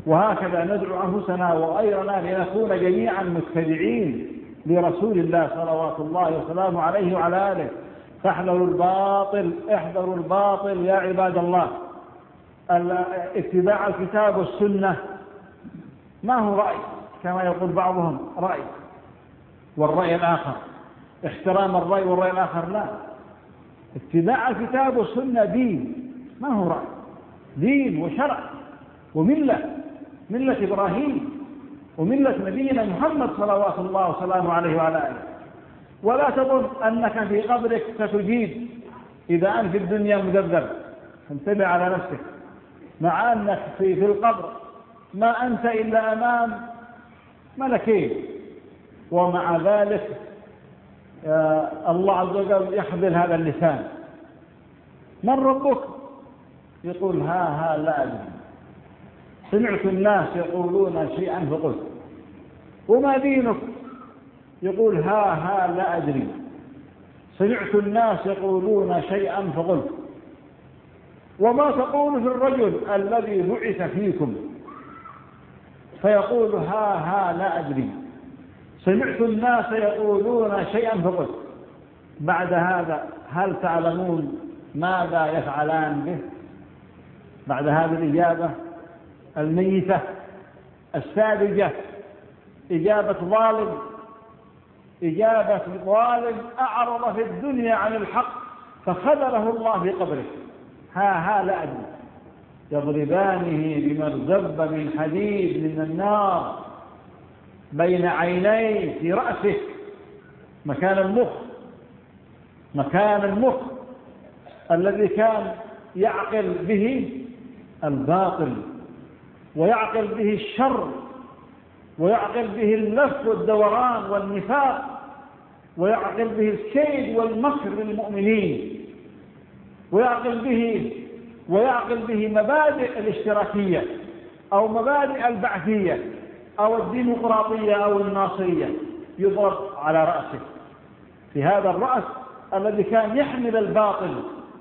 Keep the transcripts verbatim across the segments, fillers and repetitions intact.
وهكذا ندعو أنفسنا وغيرنا لنكون جميعا متبعين لرسول الله صلوات الله وسلامه عليه وعلى آله. فاحذروا الباطل، احذروا الباطل يا عباد الله. اتباع الكتاب والسنة ما هو رأي كما يقول بعضهم رأي والرأي الآخر، احترام الرأي والرأي الآخر لا. اتباع الكتاب والسنة دين، ما هو رأي، دين وشرع وملة، ملة إبراهيم وملة نبينا محمد صلوات الله وسلامه عليه وعلى آله. ولا تظن أنك في قبرك ستجيب إذا أنت في الدنيا مدبر، انتبه على نفسك، مع أنك في, في القبر ما أنت إلا أمام ملكين، ومع ذلك الله عز وجل يحمل هذا اللسان. من ربك؟ يقول ها ها لا أدري. سمعت الناس يقولون شيئا فقلت. وما دينك؟ يقول ها ها لا أدري. سمعت الناس يقولون شيئا فقلت. وما تقول في الرجل الذي بعث فيكم؟ فيقول ها ها لا أدري. سمعت الناس يقولون شيئا فقلت. بعد هذا هل تعلمون ماذا يفعلان به؟ بعد هذه الإجابة الميتة الساذجة، إجابة ظالم، إجابة ظالم أعرض في الدنيا عن الحق فخذله الله في قبره. ها ها لا أدري. يضربانه بمرزب من حديد من النار بين عينيه في رأسه، مكان المخ، مكان المخ الذي كان يعقل به الباطل ويعقل به الشر ويعقل به اللف والدوران والنفاق ويعقل به الكيد والمكر للمؤمنين ويعقل به ويعقل به مبادئ الاشتراكية أو مبادئ البعثية أو الديمقراطية أو الناصرية، يضرب على رأسه في هذا الرأس الذي كان يحمل الباطل،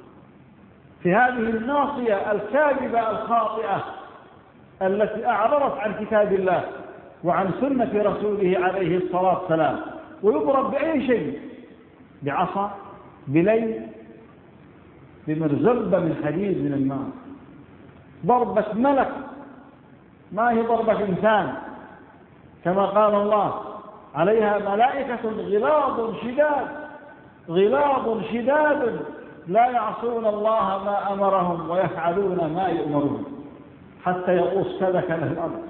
في هذه الناصية الكاذبة الخاطئة التي أعرضت عن كتاب الله وعن سنة رسوله عليه الصلاة والسلام. ويضرب بأي شيء، بعصا، بليل، بمرزبة من حديد من النار. ضربة ملك، ما هي ضربة إنسان، كما قال الله عليها ملائكة غلاظ شداد، غلاظ شداد لا يعصون الله ما أمرهم ويفعلون ما يؤمرون حتى يقوس كذا كذا في الأرض،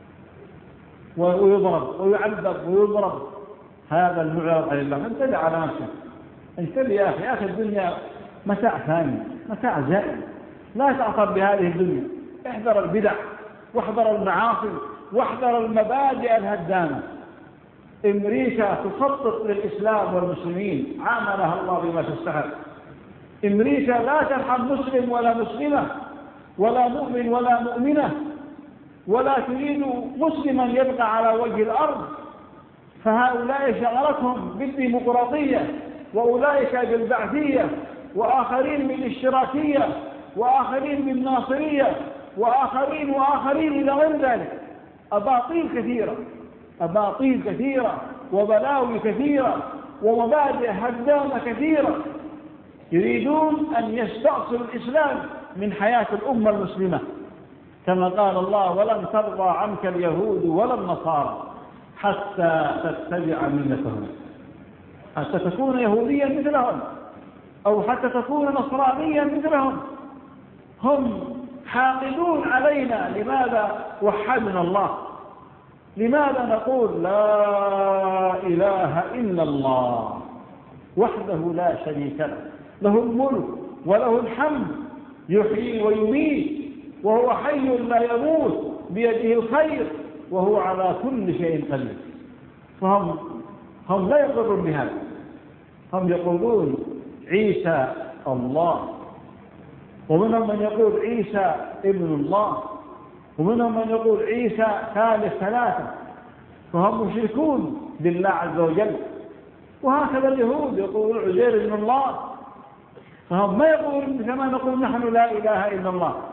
ويضرب ويعذب ويضرب. هذا المعرض عن الله. انتبه على نفسك، انتبه يا أخي. يا أخي الدنيا متاع ثاني، متاع زائد، لا تعصب بهذه الدنيا. احذر البدع واحذر المعاصي واحذر المبادئ الهدامة. أمريكا تخطط للإسلام والمسلمين، عاملها الله بما تستحق. أمريكا لا ترحم مسلم ولا مسلمة ولا مؤمن ولا مؤمنة، ولا تريد مسلما يبقى على وجه الأرض. فهؤلاء شغلتهم بالديمقراطية، وأولئك بالبعثية، وآخرين بالاشتراكية، وآخرين بالناصرية، وآخرين وآخرين إلى غير ذلك. أباطيل كثيرة، أباطيل كثيرة وبلاوي كثيرة ومبادئ هدامة كثيرة. يريدون أن يستأصلوا الإسلام من حياة الأمة المسلمة، كما قال الله ولن ترضى عنك اليهود ولا النصارى حتى تتبع ملتهم. حتى تكون يهوديا مثلهم أو حتى تكون نصرانيا مثلهم. هم حاقدون علينا. لماذا وحدنا الله؟ لماذا نقول لا إله إلا الله وحده لا شريك له، له الملك وله الحمد، يحيي ويميت وهو حي لا يموت، بيده الخير وهو على كل شيء قدير. فهم هم لا يقرون بهذا. هم يقولون عيسى الله، ومنهم من يقول عيسى ابن الله، ومنهم من يقول عيسى ثالث ثلاثة. فهم مشركون بالله عز وجل. وهكذا اليهود يقولون عزير ابن الله. فهم ما يقولون كما نقول نحن لا إله إلا الله.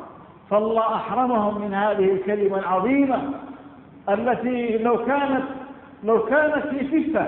فالله أحرمهم من هذه الكلمة العظيمة التي لو كانت لو كانت في كفة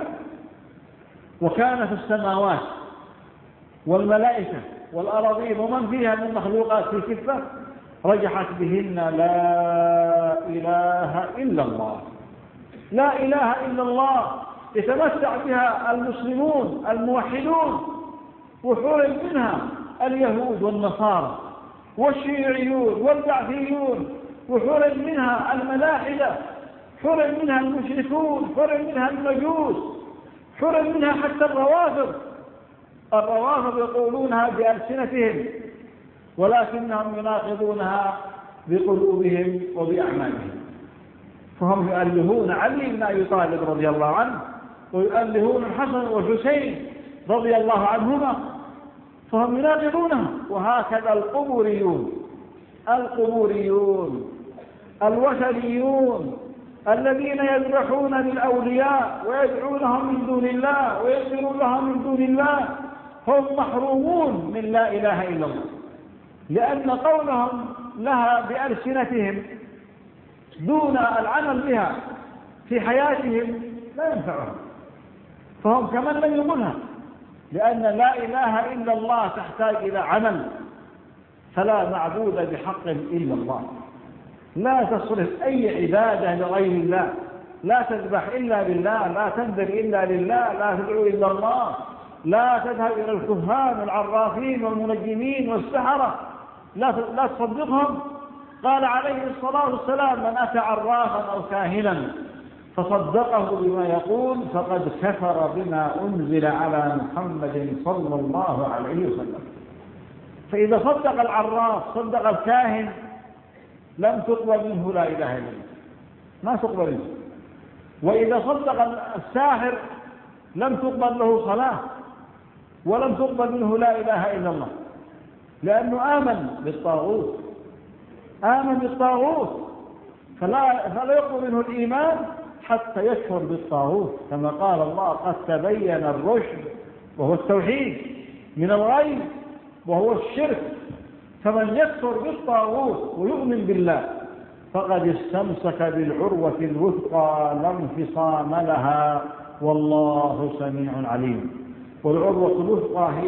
وكانت السماوات والملائكة والأراضين ومن فيها من مخلوقات في كفة رجحت بهن لا إله إلا الله. لا إله إلا الله يتمتع بها المسلمون الموحدون، وحرم منها اليهود والنصارى والشيعيون والبعثيون، وحرم منها الملاحدة، حرم منها المشركون، حرم منها المجوس، حرم منها حتى الروافض. الروافض يقولونها بألسنتهم ولكنهم يناقضونها بقلوبهم وبأعمالهم، فهم يؤلهون علي بن أبي طالب رضي الله عنه، ويؤلهون الحسن والحسين رضي الله عنهما، فهم يناقضونها. وهكذا القبوريون القبوريون الوثنيون الذين يذبحون للأولياء ويدعونهم من دون الله ويغفرون لهم من دون الله، هم محرومون من لا إله إلا الله، لأن قولهم لها بألسنتهم دون العمل بها في حياتهم لا ينفعهم، فهم كمن لم يقولها، لأن لا إله إلا الله تحتاج إلى عمل، فلا معبود بحق إلا الله. لا تصرف أي عبادة لغير الله، لا تذبح إلا لله، لا تنذر إلا لله، لا تدعو إلا الله، لا تذهب إلى الكهان والعرافين والمنجمين والسحرة، لا لا تصدقهم. قال عليه الصلاة والسلام: من أتى عرافا أو كاهنا فصدقه بما يقول فقد كفر بما أنزل على محمد صلى الله عليه وسلم. فإذا صدق العراف صدق الكاهن لم تقبل منه لا إله إلا الله، ما تقبل منه. وإذا صدق الساحر لم تقبل له صلاة ولم تقبل منه لا إله إلا الله، لأنه آمن بالطاغوت آمن بالطاغوت فلا, فلا يقبل منه الإيمان حتى يكفر بالطاغوت، كما قال الله: قد تبين الرشد وهو التوحيد من الغي وهو الشرك، فمن يكفر بالطاغوت ويؤمن بالله فقد استمسك بالعروة الوثقى لا انفصام لها، والله سميع عليم. والعروة الوثقى هي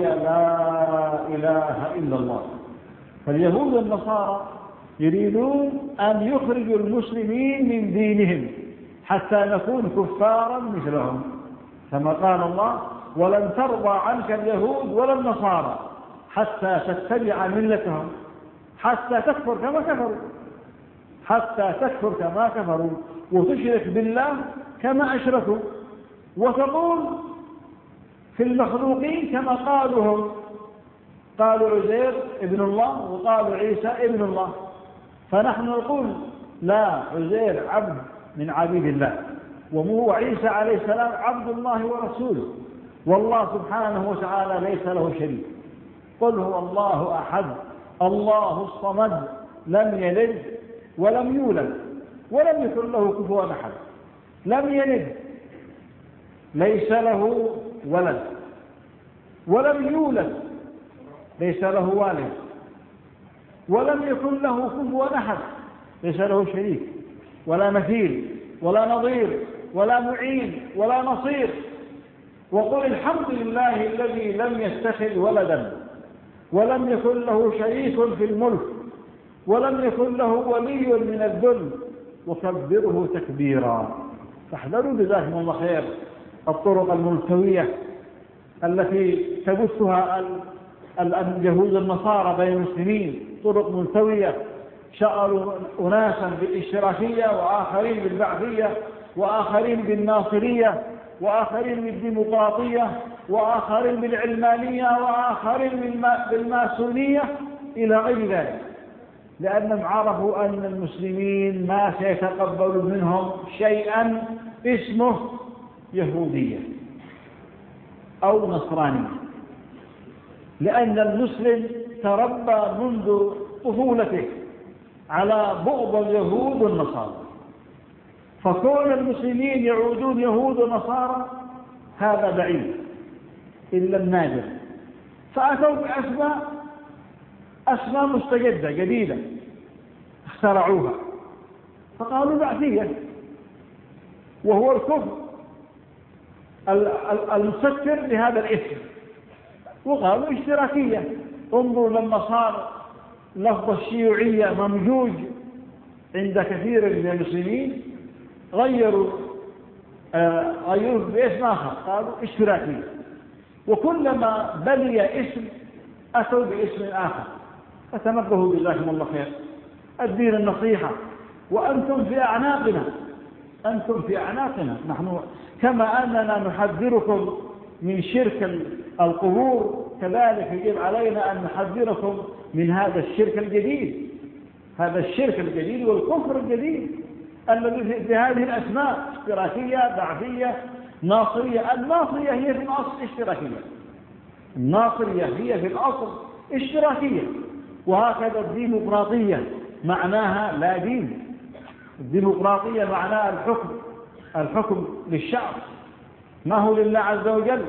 لا إله إلا الله. فاليهود والنصارى يريدون أن يخرجوا المسلمين من دينهم حتى نكون كفارا مثلهم، كما قال الله: ولن ترضى عنك اليهود ولا النصارى حتى تتبع ملتهم، حتى تكفر كما كفروا حتى تكفر كما كفروا وتشرك بالله كما أشركوا، وتقول في المخلوقين كما قالوا هم، قالوا عزير ابن الله وقالوا عيسى ابن الله، فنحن نقول لا، عزير عبد من عبيد الله، وعيسى عليه السلام عبد الله ورسوله، والله سبحانه وتعالى ليس له شريك. قل هو الله أحد الله الصمد لم يلد ولم يولد ولم يكن له كفوا أحد. لم يلد ليس له ولد، ولم يولد ليس له والد، ولم يكن له كفوا أحد، ليس له شريك ولا مثيل ولا نظير ولا معين ولا نصير. وقل الحمد لله الذي لم يتخذ ولدا ولم يكن له شريك في الملك ولم يكن له ولي من الذل وكبره تكبيرا. فاحذروا جزاكم الله خير الطرق الملتوية التي تبثها اليهود النصارى بين المسلمين، طرق ملتوية شغلوا أناسا بالاشتراكية وآخرين بالبعثية وآخرين بالناصرية وآخرين بالديمقراطية وآخرين بالعلمانية وآخرين بالماسونية إلى غير ذلك، لأنهم عرفوا أن المسلمين ما سيتقبلوا منهم شيئا اسمه يهودية أو نصرانية، لأن المسلم تربى منذ طفولته على بغض اليهود والنصارى، فكون المسلمين يعودون يهود ونصارى هذا بعيد إلا النادر. فأتوا بأسماء أسماء مستجدة جديدة، اخترعوها فقالوا بعثية، وهو الكفر المسكر لهذا الاسم، وقالوا اشتراكية. انظروا لما صار لفظ الشيوعية ممجوج عند كثير من المسلمين غيروا آه غيروه باسم آخر، قالوا اشتراكية. وكلما بلي اسم أتوا باسم آخر. فتنبهوا جزاكم الله خير. الدين النصيحة، وأنتم في أعناقنا، أنتم في أعناقنا. نحن كما أننا نحذركم من شرك القبور، كذلك يجب علينا أن نحذركم من هذا الشرك الجديد، هذا الشرك الجديد والكفر الجديد الذي في هذه الأسماء: اشتراكية، بعثية، ناصرية. الناصرية هي في الأصل اشتراكية، الناصرية هي في الأصل اشتراكية. وهكذا الديمقراطية معناها لا دين. الديمقراطية معناها الحكم، الحكم للشعب، ما هو لله عز وجل.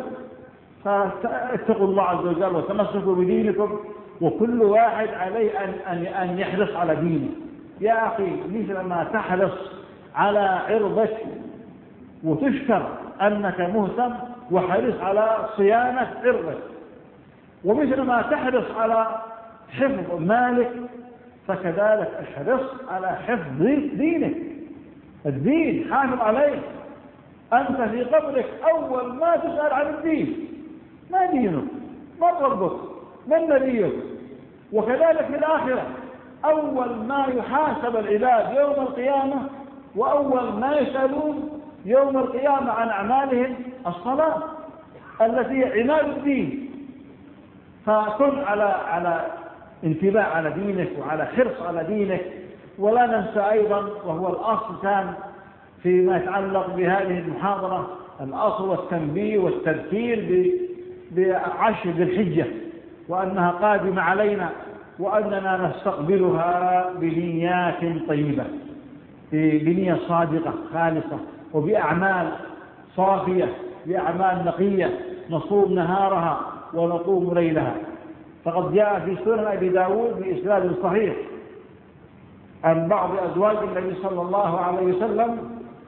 فاتقوا الله عز وجل وتمسكوا بدينكم، وكل واحد عليه أن, أن, أن يحرص على دينه. يا أخي، مثل ما تحرص على عرضك وتشكر أنك مهتم وحرص على صيانة عرضك، ومثل ما تحرص على حفظ مالك فكذلك احرص على حفظ دينك. الدين حافظ عليه. أنت في قبرك أول ما تسأل عن الدين: ما دينك؟ من ربك؟ من نبيك؟ وكذلك في الآخرة أول ما يحاسب العباد يوم القيامة وأول ما يسألون يوم القيامة عن أعمالهم الصلاة التي هي عماد الدين. فكن على على انتباه على دينك وعلى حرص على دينك. ولا ننسى أيضا، وهو الأصل كان فيما يتعلق بهذه المحاضرة، الأصل والتنبيه والتذكير بعشر ذي الحجة، وأنها قادمة علينا، وأننا نستقبلها بنيات طيبة، بنية صادقة خالصة، وبأعمال صافية، بأعمال نقية، نصوم نهارها ونقوم ليلها. فقد جاء في سنن أبي داود بإسناد صحيح عن بعض أزواج النبي صلى الله عليه وسلم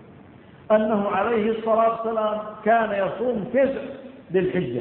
أنه عليه الصلاة والسلام كان يصوم تسع ذي الحجة،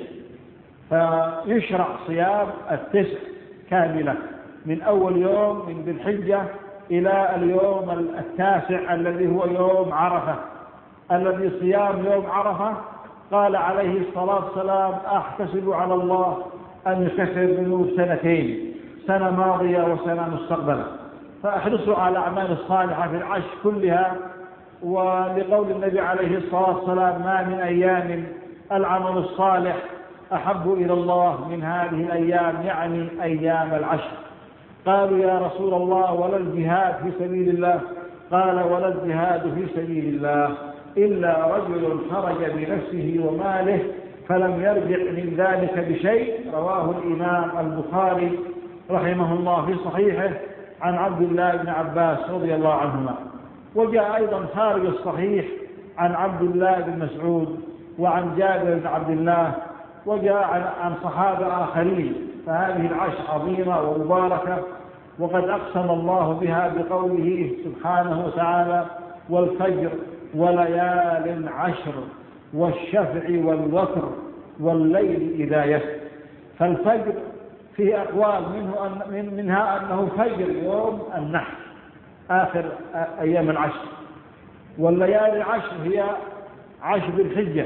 فيشرع صيام التسع كاملة من أول يوم من ذي الحجة إلى اليوم التاسع الذي هو يوم عرفة، الذي صيام يوم عرفة قال عليه الصلاة والسلام: أحتسب على الله أن يكفر ذنوب سنتين، سنة ماضية وسنة مستقبلة. فأحرصوا على الأعمال الصالحة في العشر كلها. ولقول النبي عليه الصلاة والسلام: ما من أيام العمل الصالح أحب إلى الله من هذه الأيام، يعني أيام العشر. قالوا: يا رسول الله ولا الجهاد في سبيل الله؟ قال: ولا الجهاد في سبيل الله إلا رجل خرج بنفسه وماله فلم يرجع من ذلك بشيء. رواه الإمام البخاري رحمه الله في صحيحه عن عبد الله بن عباس رضي الله عنهما. وجاء أيضا خارج الصحيح عن عبد الله بن مسعود وعن جابر بن عبد الله، وجاء عن صحابة آخرين. فهذه العشر عظيمة ومباركة، وقد أقسم الله بها بقوله سبحانه وتعالى: والفجر وليال عشر والشفع والوتر والليل إذا يسر. فالفجر فيه أقوال، منه أن منها أنه فجر يوم النحر آخر أيام العشر، والليالي العشر هي عشر الحجة،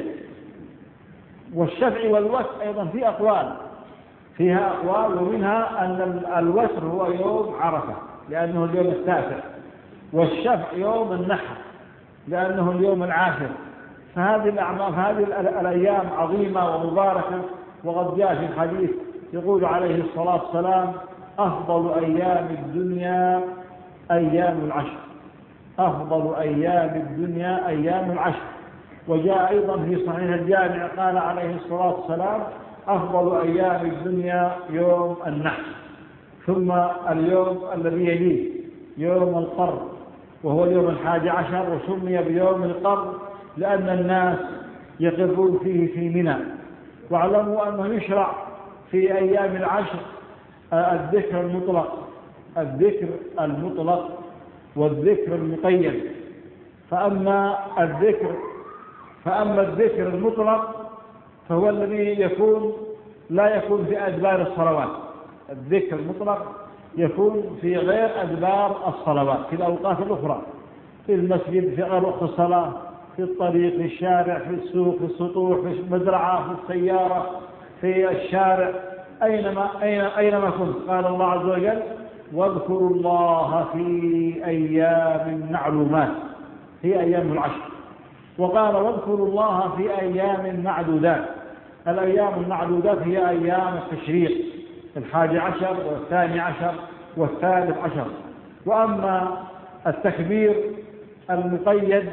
والشفع والوتر أيضا في أقوال، فيها أقوال، ومنها أن الوتر هو يوم عرفة لأنه اليوم التاسع، والشفع يوم النحر لأنه اليوم العاشر. فهذه الأعمال هذه الأيام عظيمة ومباركة. وقد جاء في الحديث يقول عليه الصلاة والسلام: أفضل أيام الدنيا أيام العشر، أفضل أيام الدنيا أيام العشر. وجاء أيضا في صحيح الجامع قال عليه الصلاة والسلام: أفضل أيام الدنيا يوم النحر، ثم اليوم الذي يليه يوم القر، وهو اليوم الحادي عشر، وسمي بيوم القر لأن الناس يقرون فيه في منى. واعلموا أنه يشرع في أيام العشر الذكر المطلق، الذكر المطلق والذكر المقيد. فأما الذكر فأما الذكر المطلق فهو الذي يكون لا يكون في أدبار الصلوات. الذكر المطلق يكون في غير أدبار الصلوات، في الأوقات الأخرى، في المسجد، في غير وقت الصلاة، في الطريق، في الشارع، في السوق، في السطوح، في المزرعة، في السيارة، في الشارع، أينما أينما كنت. قال الله عز وجل: واذكروا الله في أيام معلومات، هي أيام العشر. وقال: واذكروا الله في أيام معدودات. الأيام المعدودات هي أيام التشريق، الحادي عشر والثاني عشر والثالث عشر. وأما التكبير المقيد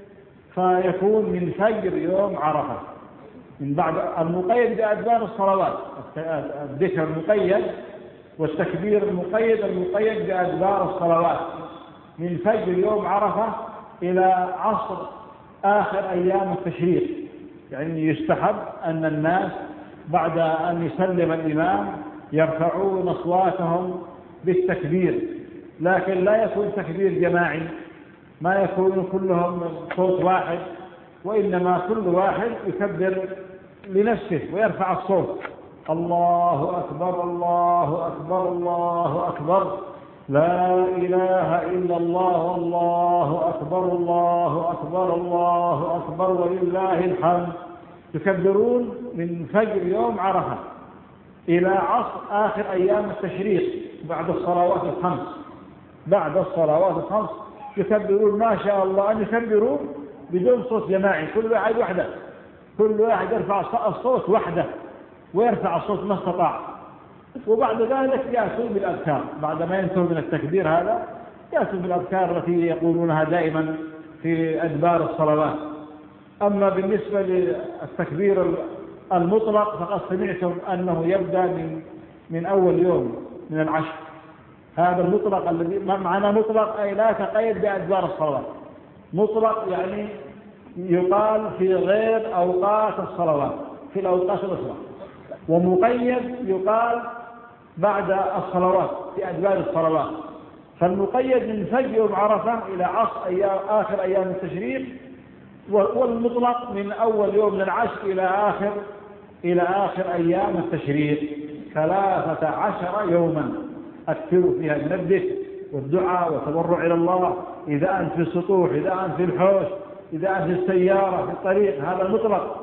فيكون من فجر يوم عرفة، من بعد المقيد بأدبار الصلوات، الذكر المقيد والتكبير المقيد المقيد بأدبار الصلوات من فجر يوم عرفة إلى عصر آخر أيام التشريق. يعني يستحب أن الناس بعد أن يسلم الإمام يرفعون أصواتهم بالتكبير، لكن لا يكون تكبير جماعي، ما يكون كلهم صوت واحد، وإنما كل واحد يكبر لنفسه ويرفع الصوت: الله أكبر الله أكبر الله أكبر، لا إله إلا الله الله أكبر الله أكبر الله أكبر ولله الحمد. يكبرون من فجر يوم عرفة إلى عصر آخر أيام التشريق بعد الصلوات الخمس. بعد الصلوات الخمس يكبرون ما شاء الله أن يكبرون بدون صوت جماعي، كل واحد وحده، كل واحد يرفع الصوت وحده ويرفع الصوت ما استطاع. وبعد ذلك يأتون بالأذكار، بعد ما ينتهوا من التكبير هذا يأتون بالأذكار التي يقولونها دائما في أدبار الصلوات. أما بالنسبة للتكبير المطلق فقد سمعتم أنه يبدأ من من أول يوم من العشر. هذا المطلق الذي معنى مطلق أي لا تقيد بأدبار الصلوات. مطلق يعني يقال في غير أوقات الصلوات، في الأوقات الأخرى. ومقيد يقال بعد الصلوات في أدبار الصلوات. فالمقيد من فجر يوم عرفة إلى عصر أيام آخر أيام التشريق، والمطلق من أول يوم من العشر إلى آخر إلى آخر أيام التشريق. ثلاثة عشر يوما أكثروا فيها من الذكر والدعاء والتضرع إلى الله، إذا أنت في السطوح، إذا أنت في الحوش، إذا أنت في السيارة، في الطريق. هذا المطلق.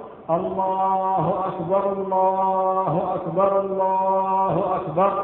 الله أكبر الله أكبر الله أكبر،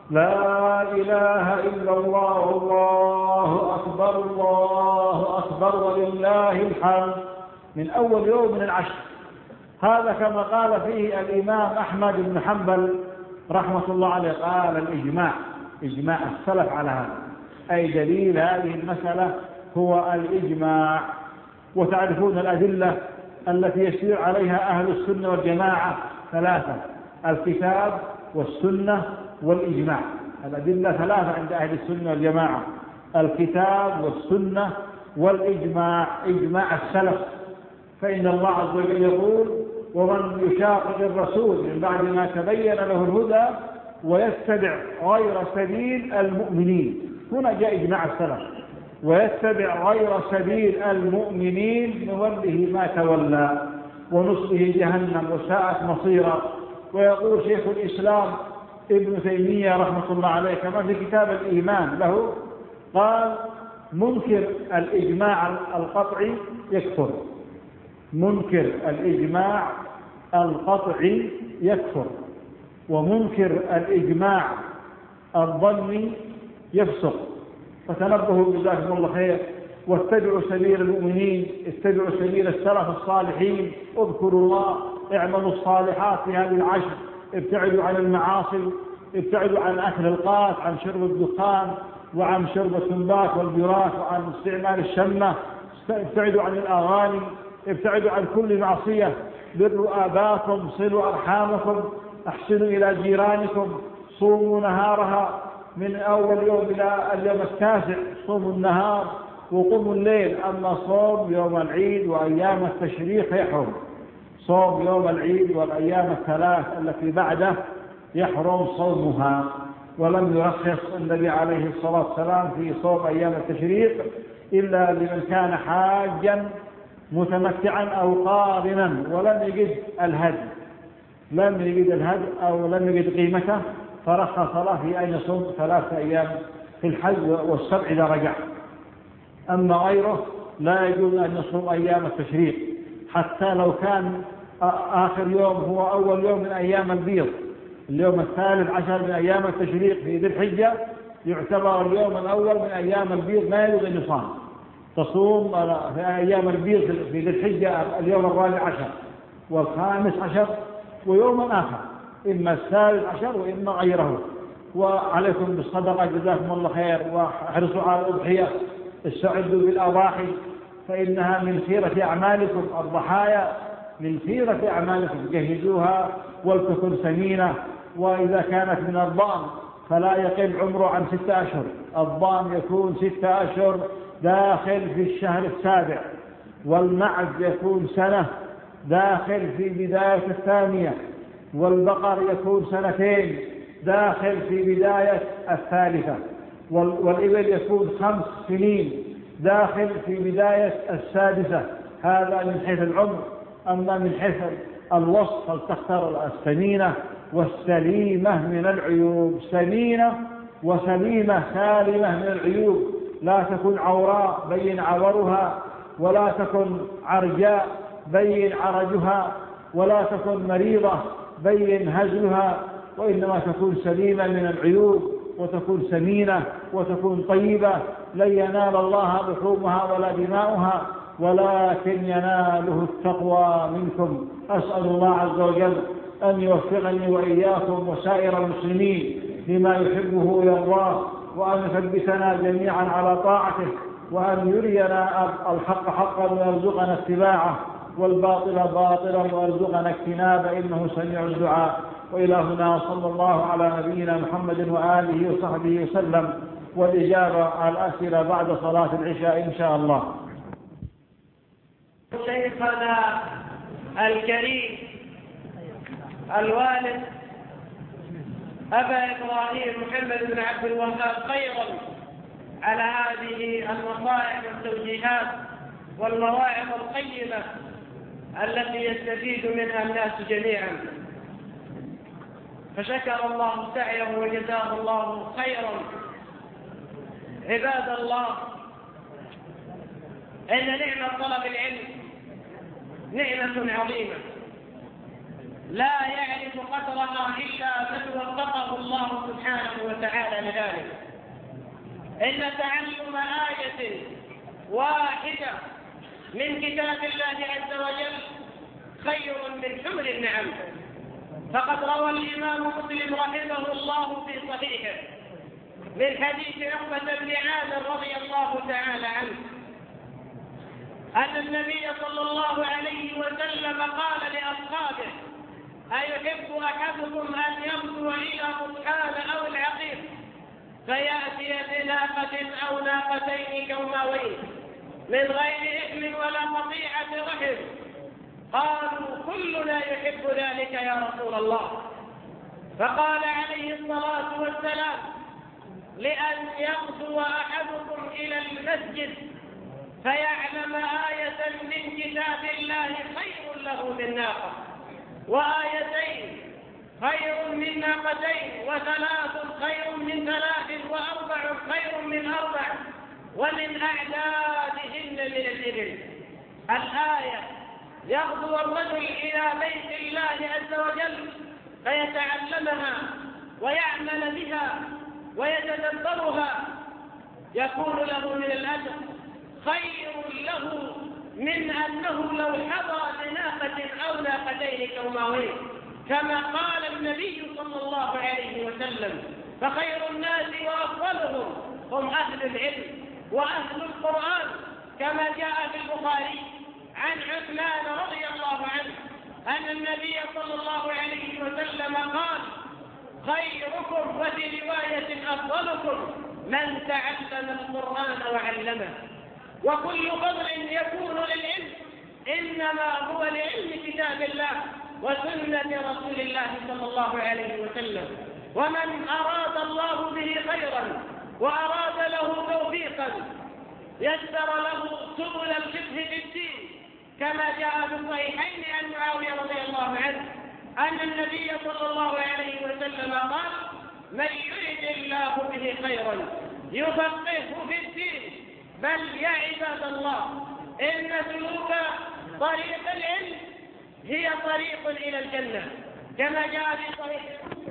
لا إله إلا الله الله أكبر الله أكبر ولله الحمد، من أول يوم من العشر. هذا كما قال فيه الإمام أحمد بن حنبل رحمة الله عليه، قال: الإجماع، إجماع السلف على هذا، أي دليل هذه المسألة هو الإجماع. وتعرفون الأدلة التي يسير عليها أهل السنة والجماعة ثلاثة: الكتاب والسنة والإجماع. الأدلة ثلاثة عند أهل السنة والجماعة: الكتاب والسنة والإجماع، إجماع السلف. فإن الله عز وجل يقول: ومن يشاقق الرسول من بعد ما تبين له الهدى ويتبع غير سبيل المؤمنين. هنا جاء إجماع السلف: ويتبع غير سبيل المؤمنين نوله ما تولى ونصله جهنم وساءت مصيرا. ويقول شيخ الإسلام ابن تيمية رحمة الله عليه كما في كتاب الإيمان له، قال: منكر الإجماع القطعي يكفر، منكر الإجماع القطعي يكفر، ومنكر الإجماع الظني يفسق. فتنبهوا جزاكم الله خير، واتبعوا سبيل المؤمنين، اتبعوا سبيل السلف الصالحين، اذكروا الله، اعملوا الصالحات في هذه العشر، ابتعدوا عن المعاصي، ابتعدوا عن أكل القات، عن شرب الدخان، وعن شرب التنباك والبراك، وعن استعمال الشمة، ابتعدوا عن الأغاني، ابتعدوا عن كل معصية، بروا آباءكم، صلوا أرحامكم، احسنوا إلى جيرانكم، صوموا نهارها من أول يوم إلى اليوم التاسع، صوموا النهار وقوموا الليل. أما صوم يوم العيد وأيام التشريق يحرم، صوم يوم العيد والأيام الثلاث التي بعده يحرم صومها. ولم يرخص النبي عليه الصلاة والسلام في صوم أيام التشريق إلا لمن كان حاجا متمتعا أو قارنا ولم يجد الهدي لم يجد الهدي أو لم يجد قيمته، فرخص له في أن يصوم ثلاثة أيام في الحج والسبع إذا رجع. أما غيره لا يجوز أن يصوم أيام التشريق، حتى لو كان آخر يوم هو أول يوم من أيام البيض، اليوم الثالث عشر من أيام التشريق في ذي الحجة يعتبر اليوم الأول من أيام البيض، ما يجوز أن يصام. تصوم في أيام البيض في ذي الحجة اليوم الرابع عشر والخامس عشر ويوم آخر، إما الثالث عشر وإما غيره. وعليكم بالصدقة جزاكم الله خير، واحرصوا على الأضحية، استعدوا بالأضاحي فإنها من خيرة أعمالكم، الضحايا من خيرة أعمالكم، جهزوها ولتكن سمينة. وإذا كانت من الضأن فلا يقل عمره عن ستة أشهر، الضأن يكون ستة أشهر داخل في الشهر السابع، والمعز يكون سنة داخل في بداية الثانية، والبقر يكون سنتين داخل في بداية الثالثة، والإبل يكون خمس سنين داخل في بداية السادسة. هذا من حيث العمر. أما من حيث الوصف فلتختار السمينة والسليمة من العيوب، سمينة وسليمة سالمة من العيوب، لا تكن عوراء بين عورها، ولا تكن عرجاء بين عرجها، ولا تكن مريضة بين هزلها، وإنما تكون سليمة من العيوب وتكون سمينة وتكون طيبة. لن ينال الله لحومها ولا دماؤها ولكن يناله التقوى منكم. أسأل الله عز وجل أن يوفقني وإياكم وسائر المسلمين لما يحبه ويرضاه، وأن يثبتنا جميعا على طاعته، وأن يرينا الحق حقا ويرزقنا اتباعه، والباطل باطلا ويرزقنا اجتنابه، إنه سميع الدعاء. وإلهنا صلى الله على نبينا محمد وآله وصحبه وسلم، والإجابة على الأسئلة بعد صلاة العشاء إن شاء الله. شيخنا الكريم الوالد أبا إبراهيم محمد بن عبد الوهاب خيرا على هذه النصائح والتوجيهات والمواعظ القيمة التي يستفيد منها الناس جميعا، فشكر الله سعيه وجزاه الله خيرا. عباد الله، إن نعمة طلب العلم نعمة عظيمة لا يعرف قدرها إلا من وفقه الله سبحانه وتعالى لذلك. إن تعلم آية واحدة من كتاب الله عز وجل خير من حمر النعم. فقد روى الإمام مسلم رحمه الله في صحيحه من حديث عقبة بن عامر رضي الله تعالى عنه أن النبي صلى الله عليه وسلم قال لأصحابه: أيحب أحدكم أن يغدو إلى بطحان أو العقيق فيأتي بناقة أو ناقتين كوماوين من غير إثم ولا قطيعة رحم؟ قالوا: كلنا يحب ذلك يا رسول الله. فقال عليه الصلاة والسلام: لأن يغدو أحدكم إلى المسجد فيعلم آية من كتاب الله خير له من ناقة، وآيتين خير من ناقتين، وثلاث خير من ثلاث، وأربع خير من أربع، ومن أعدادهن من الإبل. الآية: يغدو الرجل إلى بيت الله عز وجل فيتعلمها ويعمل بها ويتدبرها يكون له من الأجر خير له من أنه لو حضر بناقة أو ناقتين كوماوين، كما قال النبي صلى الله عليه وسلم: فخير الناس وأفضلهم هم أهل العلم وأهل القرآن، كما جاء في البخاري عن عثمان رضي الله عنه أن النبي صلى الله عليه وسلم قال: خيركم، وفي رواية أفضلكم، من تعلم القرآن وعلمه. وكل فضل يكون للعلم إنما هو لعلم كتاب الله وسنة رسول الله صلى الله عليه وسلم. ومن أراد الله به خيرا وأراد له توفيقا يسر له سبل الفقه في الدين، كما جاء في الصحيحين عن معاوية رضي الله عنه أن النبي صلى الله عليه وسلم قال: من يرد الله به خيرا يفقهه في الدين. بل يا عباد الله، إن سلوك طريق العلم هي طريق إلى الجنة، كما جاء في صحيح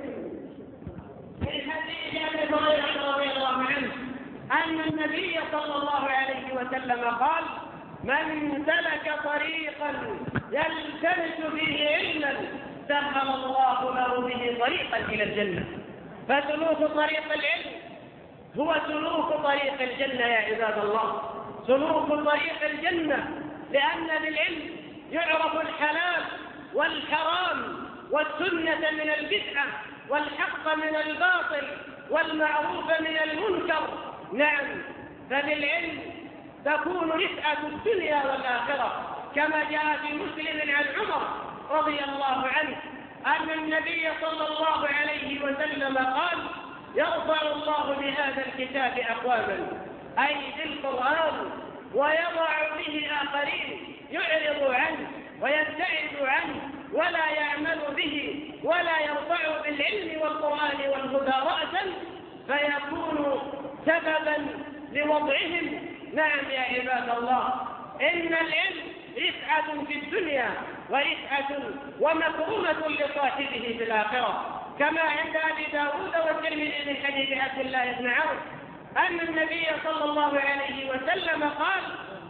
في حديث أبي هريرة رضي الله عنه أن النبي صلى الله عليه وسلم قال: من سلك طريقا يلتمس فيه علما سهل الله له به طريقا إلى الجنة. فسلوك طريق العلم هو سلوك طريق الجنة يا عباد الله، سلوك طريق الجنة، لأن بالعلم يعرف الحلال والحرام والسنة من البدعة والحق من الباطل والمعروف من المنكر. نعم، فبالعلم تكون رفعة الدنيا والآخرة، كما جاء في مسلم عن عمر رضي الله عنه أن النبي صلى الله عليه وسلم قال: يرفع الله بهذا الكتاب أقواما، أي بالقرآن، ويضع به آخرين يعرض عنه ويبتعد عنه ولا يعمل به ولا يرفع بالعلم والقرآن والهدى رأسا، فيكون سببا لوضعهم. نعم يا عباد الله، إن العلم رفعة في الدنيا ورفعة ومكرمة لصاحبه في الآخرة، كما عند أبي داود والترمذي من حديث عبد الله بن عوف أن النبي صلى الله عليه وسلم قال: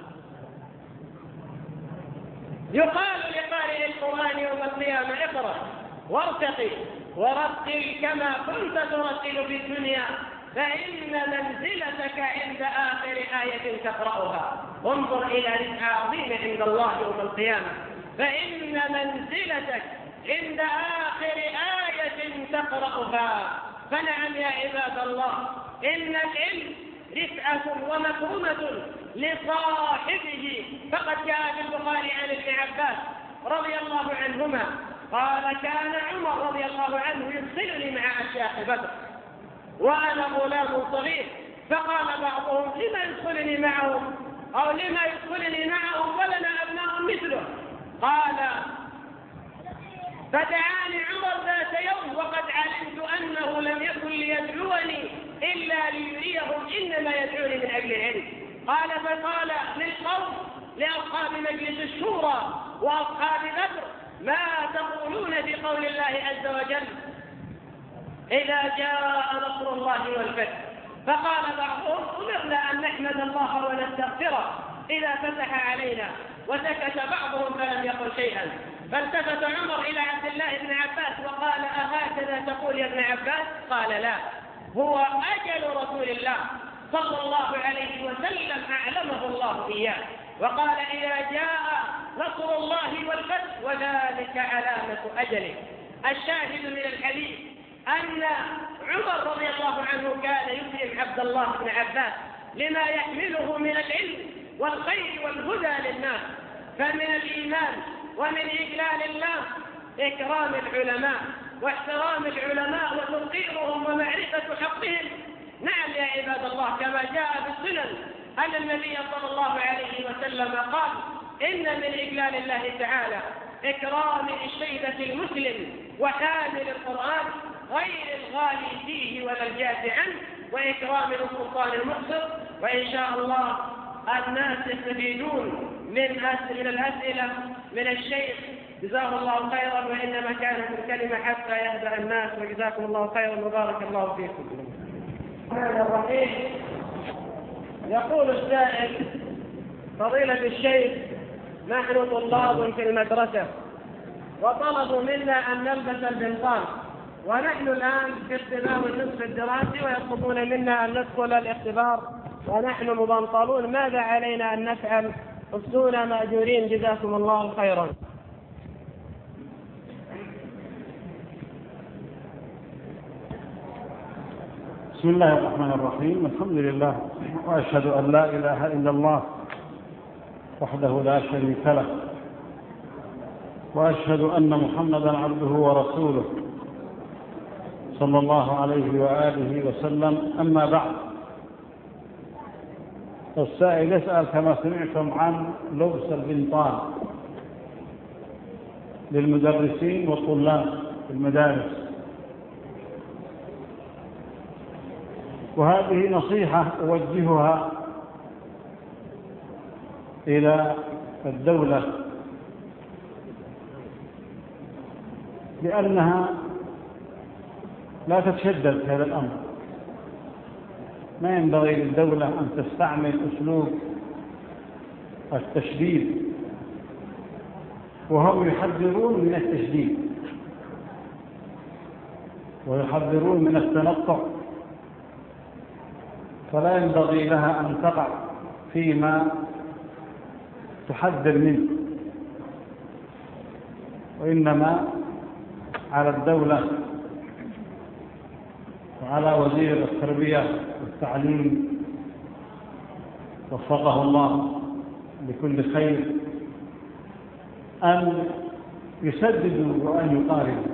يقال لقارئ القرآن يوم القيامة: اقرأ وارتقي ورتل كما كنت ترتل في الدنيا، فإن منزلتك عند آخر آية تقرأها. انظر إلى رفعة عظيمة عند الله يوم القيامة، فإن منزلتك عند آخر آية تقرأها. فنعم يا عباد الله، إن العلم رفعة ومكرمة لصاحبه. فقد جاء في البخاري عن ابن عباس رضي الله عنهما قال: كان عمر رضي الله عنه يرسلني مع أشياخ بدر وأنا غلام صغير، فقال بعضهم: لما يدخلني معهم أو لما يدخلني معهم ولنا أبناء مثله؟ قال: فدعاني عمر ذات يوم وقد علمت أنه لم يكن ليدعوني إلا ليريهم إنما يدعوني من أجل العلم. قال: فقال للقوم لأصحاب مجلس الشورى وأصحاب بدر: ما تقولون في قول الله عز وجل: إذا جاء نصر الله والفتح؟ فقال بعضهم: أمرنا أن نحمد الله ونستغفره إذا فتح علينا. وسكت بعضهم فلم يقل شيئا، فالتفت عمر إلى عبد الله بن عباس وقال: أهكذا تقول يا ابن عباس؟ قال: لا، هو أجل رسول الله صلى الله عليه وسلم أعلمه الله إياه. وقال: إذا جاء نصر الله والفتح وذلك علامة أجله. الشاهد من الحديث أن عمر رضي الله عنه كان يكرم عبد الله بن عباس لما يحمله من العلم والخير والهدى للناس. فمن الإيمان ومن إجلال الله إكرام العلماء واحترام العلماء وتوقيرهم ومعرفة حقهم. نعم يا عباد الله، كما جاء في السنن أن النبي صلى الله عليه وسلم قال: إن من إجلال الله تعالى إكرام الشيبة المسلم وحامل القرآن غير الغالي فيه ولا الجاز عنه، وإكرام السلطان المقصر. وإن شاء الله الناس يستفيدون من من الأسئلة من الشيخ جزاه الله خيرا، وإنما كانت الكلمة حتى يهدأ الناس. وجزاكم الله خيرا وبارك الله فيكم. الرحمن الرحيم. يقول السائل: فضيلة الشيخ، نحن طلاب في المدرسة وطلبوا منا أن نلبس البنطال، ونحن الآن في اختبار النصف الدراسي ويطلبون منا أن ندخل الاختبار ونحن مبنطلون، ماذا علينا أن نفعل؟ افتونا مأجورين جزاكم الله خيرا. بسم الله الرحمن الرحيم. الحمد لله، وأشهد أن لا إله إلا الله وحده لا شريك له، وأشهد أن محمدا عبده ورسوله صلى الله عليه وآله وسلم. أما بعد، السائل يسأل كما سمعتم عن لبس البنطال للمدرسين والطلاب في المدارس، وهذه نصيحة أوجهها إلى الدولة، لأنها لا تتشدد في هذا الأمر. ما ينبغي للدولة أن تستعمل أسلوب التشديد، وهم يحذرون من التشديد ويحذرون من التنطع، فلا ينبغي لها أن تقع فيما تحذر منه، وإنما على الدولة وعلى وزير التربية والتعليم وفقه الله بكل خير أن يسددوا وأن يقاربوا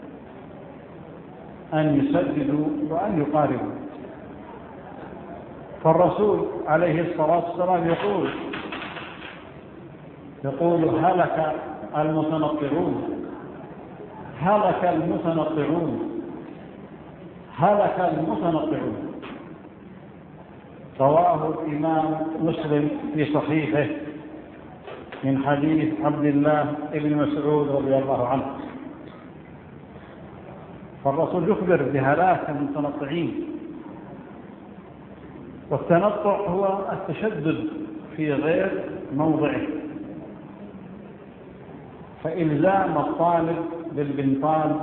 أن يسددوا وأن يقاربوا. فالرسول عليه الصلاة والسلام يقول يقول هلك المتنطعون هلك المتنطعون هلك المتنطعون رواه الإمام مسلم في صحيحه من حديث عبد الله بن مسعود رضي الله عنه. فالرسول يخبر بهلاك المتنطعين، والتنطع هو التشدد في غير موضعه، فإلزام الطالب بالبنطال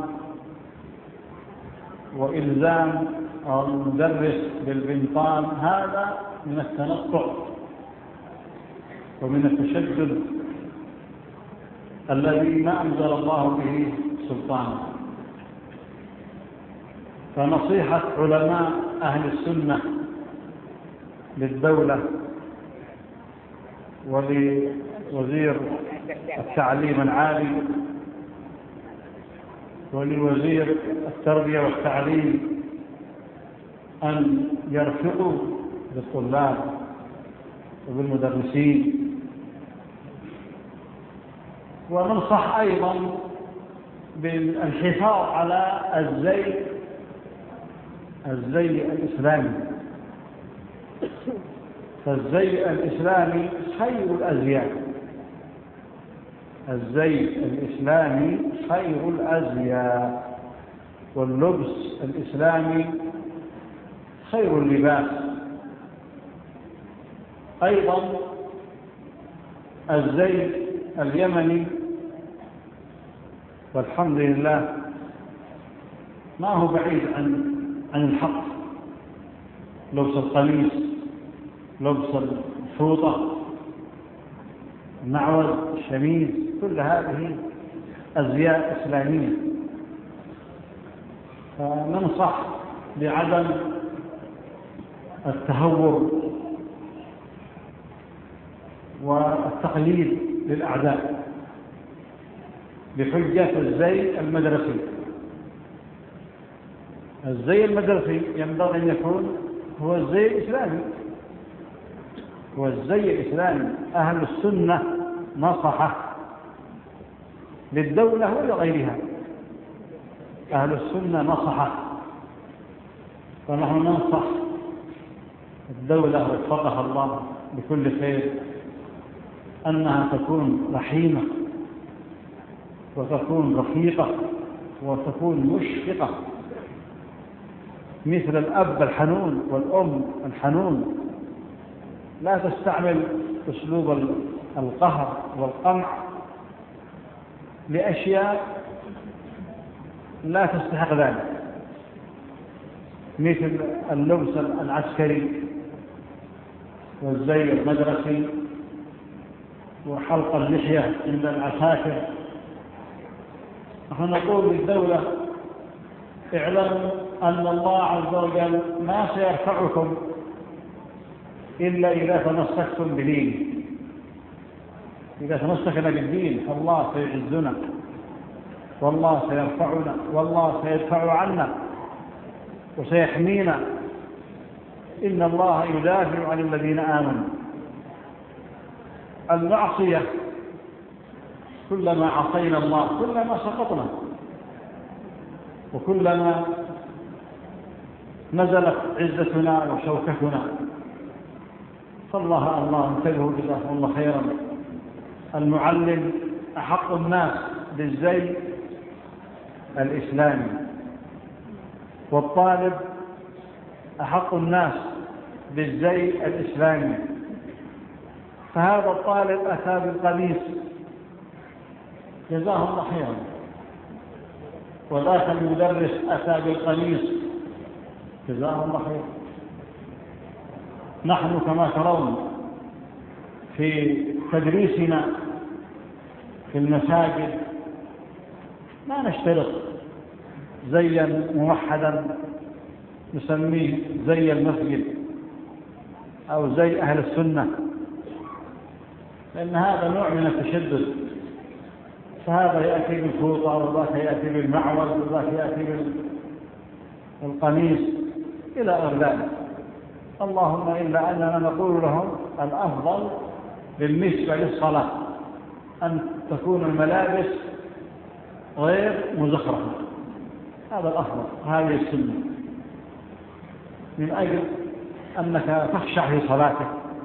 وإلزام المدرس بالبنطال هذا من التنطع ومن التشدد الذي ما أنزل الله به سلطانه. فنصيحة علماء أهل السنة للدولة ولوزير التعليم العالي ولوزير التربية والتعليم أن يرفقوا بالطلاب وبالمدرسين. وننصح أيضا بالحفاظ على الزي الزي الإسلامي، فالزي الإسلامي خير الأزياء الزي الإسلامي خير الأزياء واللبس الإسلامي خير اللباس. أيضا الزي اليمني والحمد لله ما هو بعيد عن عن الحق، لبس القميص، لبس الفوطة، النعوذ، الشميز، كل هذه أزياء إسلامية. فننصح بعدم التهور والتقليد للأعداء بحجة الزي المدرسي. الزي المدرسي ينبغي أن يكون هو الزي الإسلامي هو الزي الإسلامي. أهل السنة نصحة للدولة ولغيرها، أهل السنة نصحة، فنحن ننصح الدولة وفقها الله بكل خير أنها تكون رحيمة وتكون رفيقة وتكون مشفقة مثل الأب الحنون والأم الحنون، لا تستعمل أسلوب القهر والقمع لأشياء لا تستحق ذلك، مثل اللبس العسكري والزي المدرسي وحلق اللحية عند العساكر. نحن نقول للدولة اعلموا أن الله عز وجل ما سيرفعكم إلا إذا تمسكتم بدينه. إذا تمسكنا بالدين فالله سيعزنا والله سيرفعنا والله سيدفع عنا وسيحمينا. إن الله يدافع عن الذين آمنوا. المعصية كلما عصينا الله كلما سقطنا، وكلما نزلت عزتنا وشوكتنا. فالله الله انتبهوا جزاكم الله خيرا. المعلم أحق الناس بالزي الإسلامي، والطالب أحق الناس بالزي الإسلامي. فهذا الطالب أتى بالقميص جزاه الله خيرا، وذاك المدرس أتى بالقميص جزاه الله خيرا. نحن كما ترون في تدريسنا في المساجد ما نشترط زيا موحدا نسميه زي المسجد أو زي أهل السنة، لأن هذا نوع من التشدد. فهذا يأتي بالفوطة، وذاك يأتي بالمعوز، وذاك يأتي بالقميص إلى غير ذلك. اللهم إلا أننا نقول لهم الأفضل بالنسبة للصلاة أن تكون الملابس غير مزخرفة، هذا الأفضل، هذه السنة، من أجل أنك تخشع في صلاتك.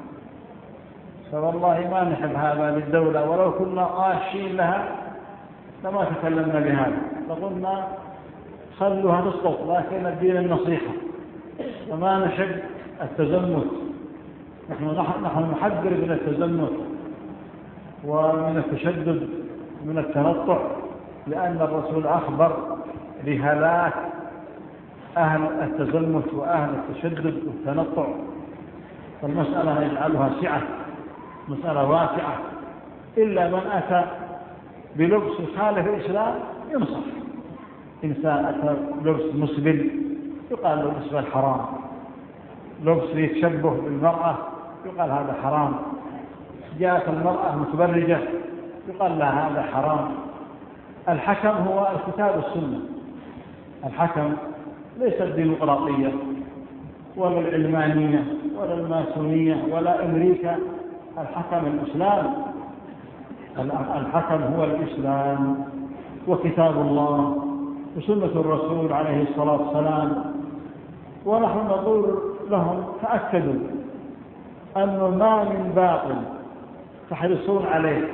فوالله ما نحب هذا للدولة، ولو كنا قاشين لها لما تكلمنا بهذا، فقلنا خلوها تسقط، لكن الدين النصيحة، وما نحب التزمت. نحن نحن نحذر من التزمت ومن التشدد من التنطع، لأن الرسول أخبر بهلاك أهل التزمت وأهل التشدد والتنطع. فالمسألة يجعلها سعة، مسألة واسعة. إلا من أتى بلبس خالف الإسلام ينصح. إنسان أتى بلبس مسبل يقال له لبس الحرام، لبس يتشبه بالمرأة يقال هذا حرام، جاءت المرأة متبرجة يقال لها هذا حرام. الحكم هو الكتاب والسنة. الحكم ليس الديمقراطية ولا العلمانية ولا الماسونية ولا أمريكا. الحكم الإسلام، الحكم هو الإسلام وكتاب الله وسنة الرسول عليه الصلاة والسلام. ونحن نقول لهم تأكدوا أنه ما من باطل تحرصون عليه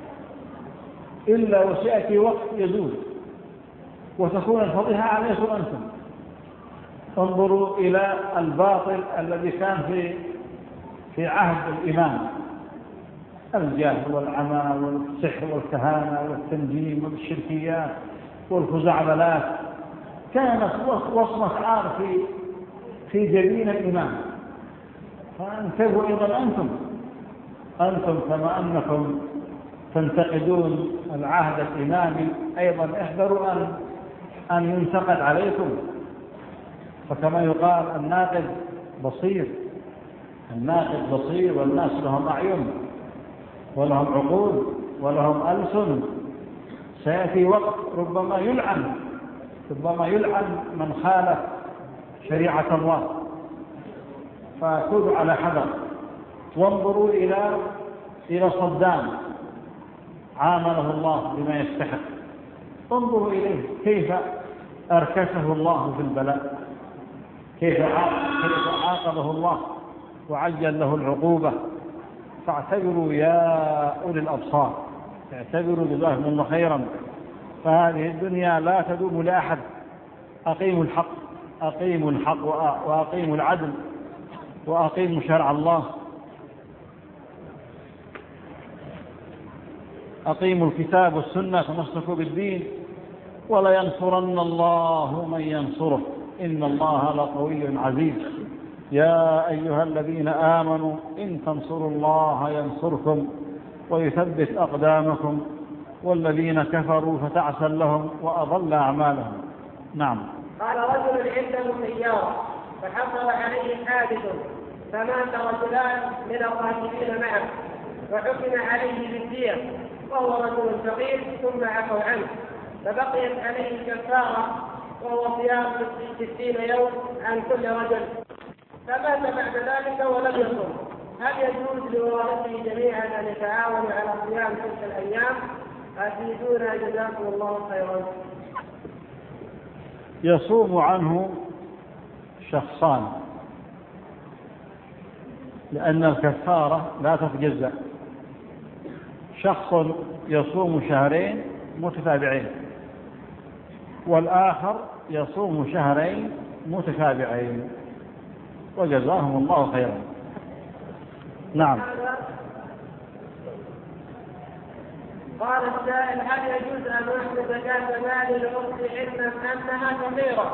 إلا وسيأتي وقت يزول وتكون الفضيحة عليكم أنتم. انظروا إلى الباطل الذي كان في في عهد الإمام، الجهل والعمى والسحر والكهانة والتنجيم والشركيات والخزعبلات، كانت وصمة عار في في جبين الإمام. فانتبهوا أيضا أنتم أنتم كما أنكم تنتقدون العهد الإمامي، أيضا احذروا أن أن ينتقد عليكم. فكما يقال الناقد بصير، الناقد بصير، والناس لهم أعين ولهم عقول ولهم ألسن. سيأتي وقت ربما يلعن ربما يلعن من خالف شريعة الله. فكونوا على حذر. وانظروا إلى إلى صدام عامله الله بما يستحق. انظروا إليه كيف أركسه الله في البلاء، كيف عاقبه الله وعجل له العقوبة. فاعتبروا يا أولي الأبصار، اعتبروا جزاكم الله خيرا. فهذه الدنيا لا تدوم لأحد. أقيموا الحق، أقيموا الحق وأقيموا العدل وأقيموا شرع الله، أقيموا الكتاب والسنة تمسكوا بالدين، ولا ينصرن الله من ينصره إن الله لقوي عزيز. يا أيها الذين آمنوا إن تنصروا الله ينصركم ويثبت أقدامكم والذين كفروا فتعسا لهم وأضل أعمالهم. نعم. قال رجل عنده سيارة فحصل عليه حادث فمات رجلان من الراكبين معه وحكم عليه بالدية وهو رجل فقير ثم عفوا عنه، فبقيت عليه الكفارة وهو صيام ستين يوم عن كل رجل، فمات بعد ذلك ولم يصم، هل يجوز لورثته جميعا أن يتعاونوا على صيام تلك الأيام؟ أفيدونا جزاكم الله خيرا. يصوم عنه شخصان، لأن الكفارة لا تتجزأ. شخص يصوم شهرين متتابعين، والآخر يصوم شهرين متتابعين، وجزاهم الله خيرا. نعم. قال السائل: هل يجوز أن أخذ زكاة مالي لأختي علما أنها فقيرة؟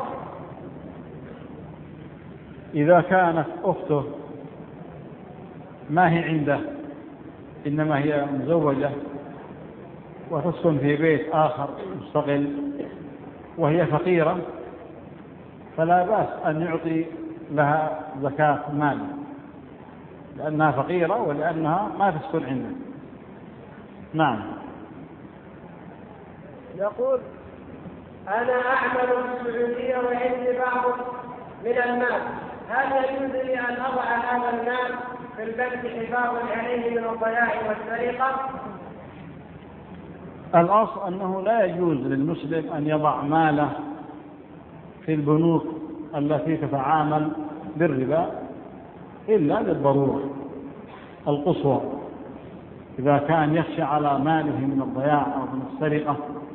إذا كانت أخته ما هي عنده، إنما هي مزوجة وتسكن في بيت آخر مستقل وهي فقيرة، فلا بأس أن يعطي لها زكاة مال، لأنها فقيرة ولأنها ما تسكن عنده. نعم. يقول: أنا أعمل في السعودية وعندي بعض من المال، هل يجوز لي أن أضع هذا المال في البنك حفاظا عليه من الضياع والسرقة؟ الأصل أنه لا يجوز للمسلم أن يضع ماله في البنوك التي تتعامل بالربا إلا للضرورة القصوى، إذا كان يخشى على ماله من الضياع أو من السرقة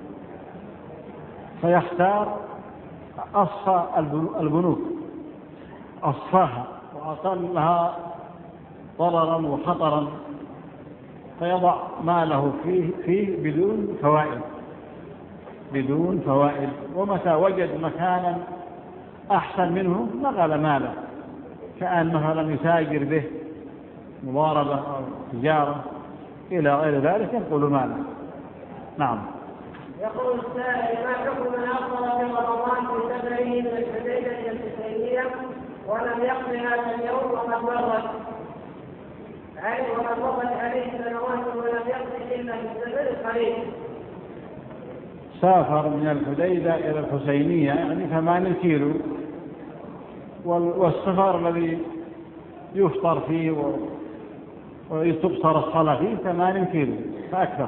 فيختار أصفى البنوك، أصفاها وأقلها ضررا وخطرا، فيضع ماله فيه, فيه بدون فوائد بدون فوائد ومتى وجد مكانا أحسن منه نقل ماله، كأنه لم يتاجر به مضاربة أو تجارة إلى غير ذلك ينقل ماله. نعم. يقول السائل: ما حكم من أفطر في رمضان في سفره من الحديدة الحسينية ولم يقضي هذا اليوم وقد مرت عليه وقد مرت عليه سنوات ولم يقضي إلا في السفر القريب؟ سافر من الحديدة إلى الحسينية يعني ثمانين كيلو، والسفر الذي يفطر فيه ويتبصر الصلاة فيه ثمانين كيلو فأكثر،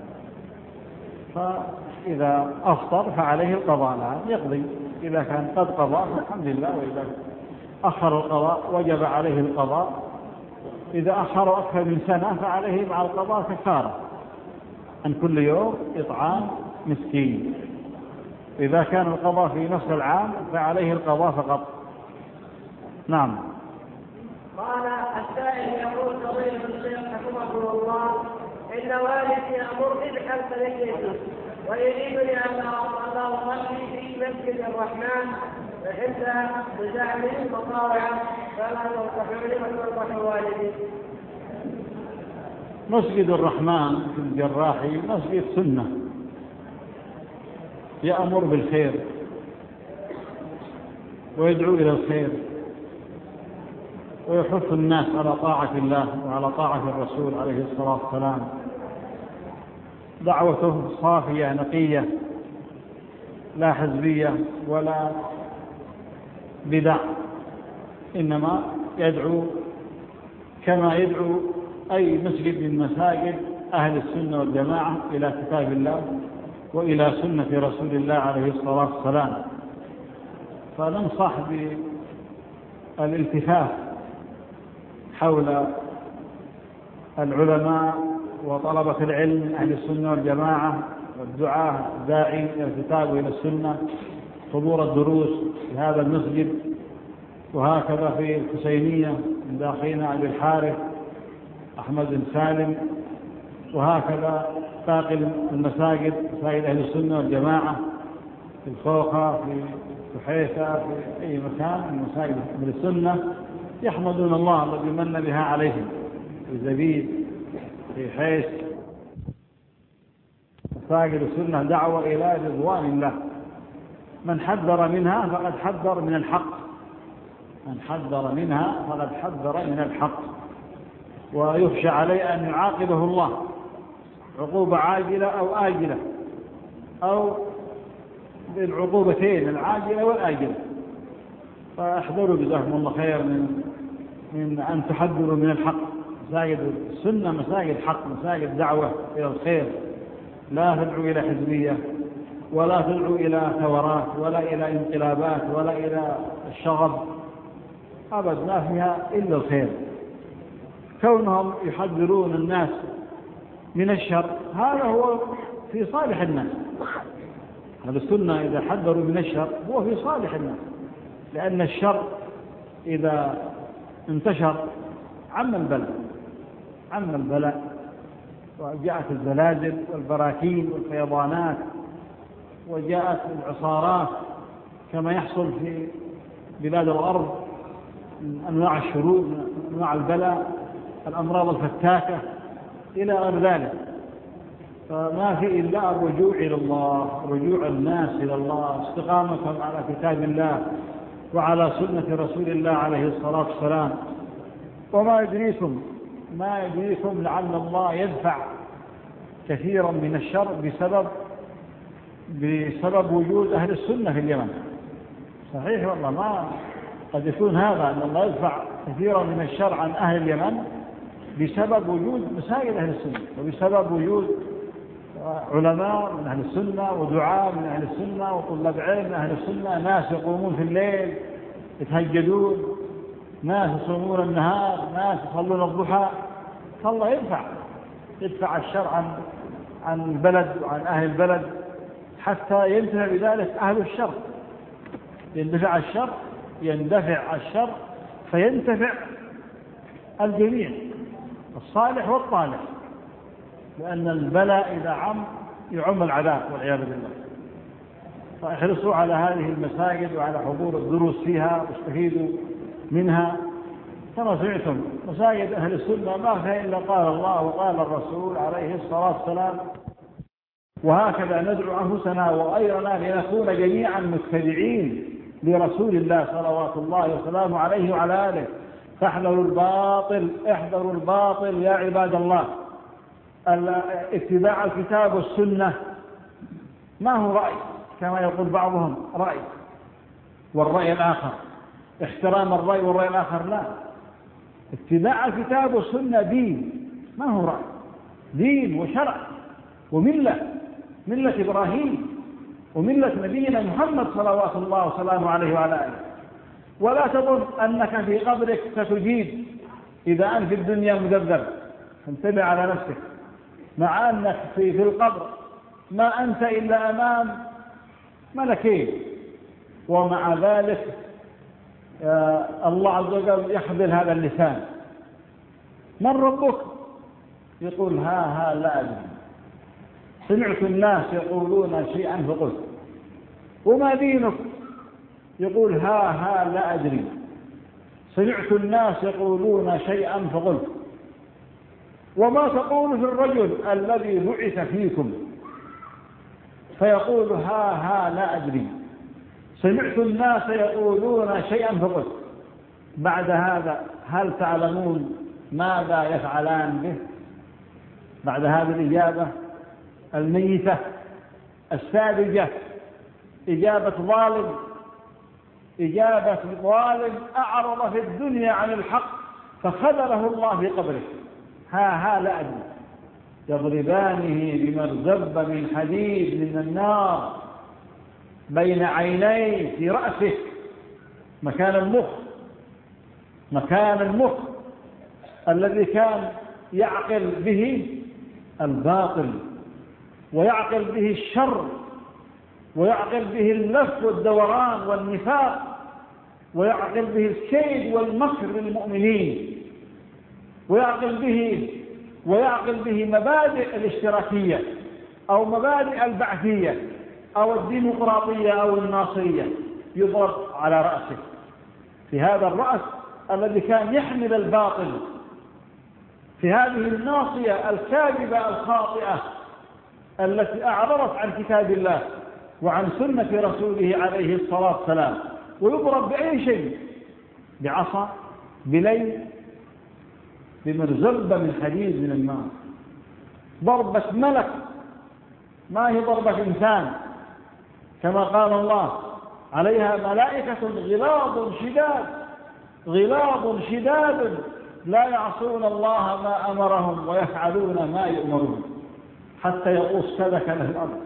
فإذا أفطر فعليه القضاء، يقضي إذا كان قد قضى الحمد لله، وإذا أخر القضاء وجب عليه القضاء، إذا أخر أكثر من سنة فعليه مع القضاء كفارة عن كل يوم إطعام مسكين، إذا كان القضاء في نفس العام فعليه القضاء فقط. نعم. قال السائل: يقول فضيلة الشيخ حفظه الله إن والدي يأمرني بحلق لحيتي ويريدني أن أصلي في مسجد الرحمن عند بزعم مطاوعة، فلا تنصحوني وتنصح والدي؟ مسجد الرحمن في الجراحي مسجد سنة يأمر بالخير ويدعو إلى الخير ويحث الناس على طاعة الله وعلى طاعة الرسول عليه الصلاة والسلام. دعوته صافية نقية لا حزبية ولا بدع، إنما يدعو كما يدعو أي مسجد من مساجد أهل السنة والجماعة إلى كتاب الله وإلى سنة رسول الله عليه الصلاة والسلام. فننصح بالالتفاف حول العلماء وطلبة العلم من أهل السنة والجماعة والدعاة الداعين إلى الكتاب وإلى السنة، حضور الدروس في هذا المسجد، وهكذا في الحسينية من داخلنا أبي الحارث أحمد بن سالم، وهكذا باقي المساجد مساجد أهل السنة والجماعة في الخوخة في سحيفة في أي مكان من مساجد أهل السنة، يحمدون الله الذي من بها عليهم في زبيد في حيث مساجد السنة دعوة إلى رضوان الله. من حذر منها فقد حذر من الحق من حذر منها فقد حذر من الحق ويخشى عليه أن يعاقبه الله عقوبة عاجلة أو آجلة، أو بالعقوبتين العاجلة والآجلة. فاحذروا جزاكم الله خير من من أن تحذروا من الحق. مساجد السنة مساجد حق، مساجد دعوة إلى الخير، لا تدعو إلى حزبية ولا تدعو إلى ثورات ولا إلى انقلابات ولا إلى الشغب، أبد ما فيها إلا الخير. كونهم يحذرون الناس من الشر هذا هو في صالح الناس. هذا السنة إذا حذروا من الشر هو في صالح الناس، لأن الشر إذا انتشر عم البلاء عم البلاء وجاءت الزلازل والبراكين والفيضانات وجاءت العصارات كما يحصل في بلاد الغرب من أنواع الشرور، من أنواع البلاء، الأمراض الفتاكة إلى غير ذلك. فما في إلا الرجوع إلى الله، رجوع الناس إلى الله، استقامتهم على كتاب الله وعلى سنة رسول الله عليه الصلاة والسلام. وما يدريكم ما يدريكم لعل الله يدفع كثيرا من الشر بسبب بسبب وجود أهل السنة في اليمن. صحيح والله، ما قد يكون هذا أن الله يدفع كثيرا من الشر عن أهل اليمن بسبب وجود مساجد أهل السنة، وبسبب وجود علماء من أهل السنة ودعاء من أهل السنة وطلاب علم من أهل السنة، ناس يقومون في الليل يتهجدون، ناس يصومون النهار، ناس يصلون الضحى. فالله يدفع يدفع الشر عن عن البلد وعن أهل البلد حتى ينتفع بذلك أهل الشر. يندفع الشر يندفع الشر فينتفع الجميع، الصالح والطالح، لأن البلاء إذا عم يعم العذاب والعياذ بالله. فاحرصوا على هذه المساجد وعلى حضور الدروس فيها واستفيدوا منها. كما سمعتم مساجد أهل السنة ما فيها إلا قال الله وقال الرسول عليه الصلاة والسلام، وهكذا ندعو أنفسنا وغيرنا لنكون جميعا متبعين لرسول الله صلوات الله وسلامه عليه وعلى آله. فاحذروا الباطل احذروا الباطل يا عباد الله. اتباع الكتاب والسنة ما هو رأي كما يقول بعضهم رأي والرأي الآخر، احترام الرأي والرأي الآخر، لا. اتباع الكتاب والسنة دين، ما هو رأي، دين وشرع وملة، ملة إبراهيم وملة نبينا محمد صلوات الله وسلامه عليه وعلى آله. ولا تظن أنك في قبرك ستجيب إذا أنت في الدنيا مذبذب، انتبه على نفسك، مع أنك في, في القبر ما أنت إلا أمام ملكين، ومع ذلك آه الله عز وجل يحمل هذا اللسان. من ربك؟ يقول ها ها لا أدري. سمعت الناس يقولون شيئا فقلت. وما دينك؟ يقول ها ها لا أدري. سمعت الناس يقولون شيئا فقلت. وما تقول في الرجل الذي بعث فيكم؟ فيقول ها ها لا أدري. سمعت الناس يقولون شيئا فقلت. بعد هذا هل تعلمون ماذا يفعلان به؟ بعد هذه الإجابة الميتة الساذجة، إجابة ظالم، إجابة ظالم أعرض في الدنيا عن الحق فخذله الله في قبره. ها ها لا أدري. يضربانه بمرزب من حديد من النار بين عينيه في رأسه، مكان المخ، مكان المخ الذي كان يعقل به الباطل ويعقل به الشر ويعقل به اللف والدوران والنفاق ويعقل به الكيد والمكر للمؤمنين ويعقل به ويعقل به مبادئ الاشتراكية أو مبادئ البعثية أو الديمقراطية أو الناصرية، يضرب على رأسه، في هذا الرأس الذي كان يحمل الباطل، في هذه الناصية الكاذبة الخاطئة التي أعرضت عن كتاب الله وعن سنة رسوله عليه الصلاة والسلام. ويضرب بأي شيء، بعصا، بليل، بمرزبة من حديد من النار. ضربة ملك، ما هي ضربة إنسان. كما قال الله عليها ملائكة غلاظ شداد غلاظ شداد لا يعصون الله ما أمرهم ويفعلون ما يؤمرون حتى يغوص سلك له الأرض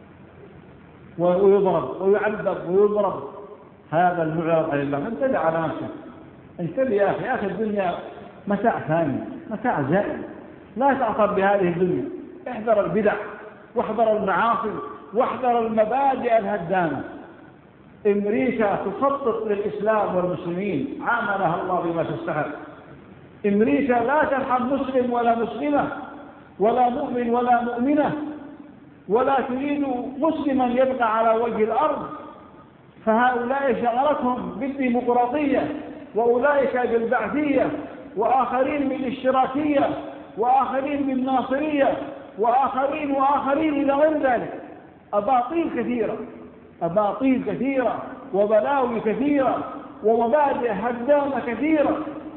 ويضرب ويعذب ويضرب. هذا المعرض عن الله. انتبه على نفسك، انتبه يا أخي. يا أخي الدنيا متاع ثاني، متاع زائل، لا تعصب بهذه الدنيا. احذر البدع واحذر المعاصي واحذر المبادئ الهدامة. أمريكا تخطط للإسلام والمسلمين، عاملها الله بما تستحق. أمريكا لا ترحم مسلم ولا مسلمة ولا مؤمن ولا مؤمنة، ولا تريد مسلما يبقى على وجه الأرض. فهؤلاء شغلتهم بالديمقراطية، وأولئك بالبعثية، وآخرين بالاشتراكية، وآخرين بالناصرية، وآخرين وآخرين إلى غير ذلك. أباطيل كثيرة، أباطيل كثيرة، وبلاوي كثيرة، ومبادئ هدامة كثيرة.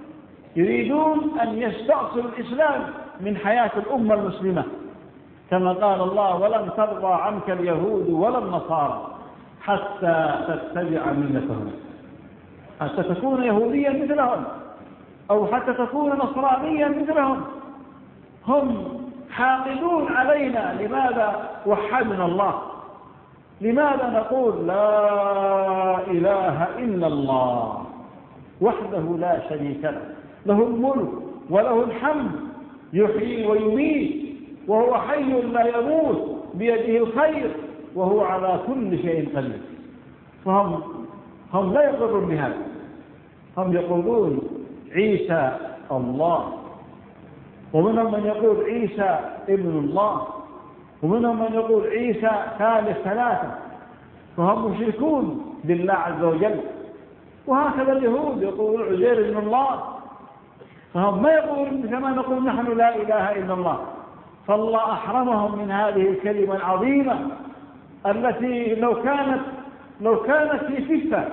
يريدون أن يستأصلوا الإسلام من حياة الأمة المسلمة، كما قال الله: ولن ترضى عنك اليهود ولا النصارى حتى تتبع ملتهم. حتى تكون يهوديا مثلهم أو حتى تكون نصرانيا مثلهم. هم حاقدون علينا. لماذا وحدنا الله؟ لماذا نقول لا إله إلا الله وحده لا شريك له، له الملك وله الحمد، يحيي ويميت، وهو حي لا يموت، بيده الخير، وهو على كل شيء قدير. فهم هم لا يقرون بهذا. هم يقولون عيسى الله، ومنهم من يقول عيسى ابن الله، ومنهم من يقول عيسى ثالث ثلاثة. فهم مشركون بالله عز وجل. وهكذا اليهود يقولون عزير ابن الله. فهم ما يقولون كما نقول نحن لا إله إلا الله. فالله أحرمهم من هذه الكلمة العظيمة التي لو كانت لو كانت في كفة،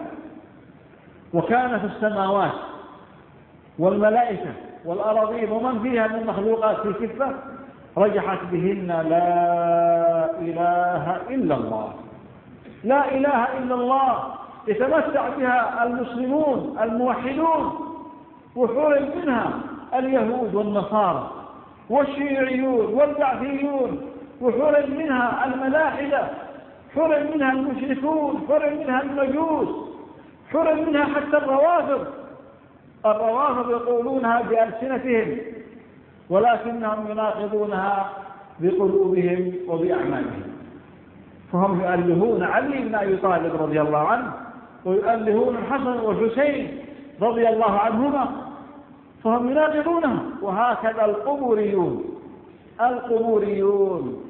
وكانت السماوات والملائكة والأراضين ومن فيها من المخلوقات في كفة، رجحت بهن لا إله إلا الله. لا إله إلا الله يتمتع بها المسلمون الموحدون، وحرم منها اليهود والنصارى والشيوعيون والبعثيون، وحرم منها الملاحدة، حرم منها المشركون، حرم منها المجوس، حرم منها حتى الروافض. الروافض يقولونها بألسنتهم ولكنهم يناقضونها بقلوبهم وبأعمالهم. فهم يؤلهون علي بن أبي طالب رضي الله عنه، ويؤلهون الحسن والحسين رضي الله عنهما، فهم يناقضونها. وهكذا القبوريون القبوريون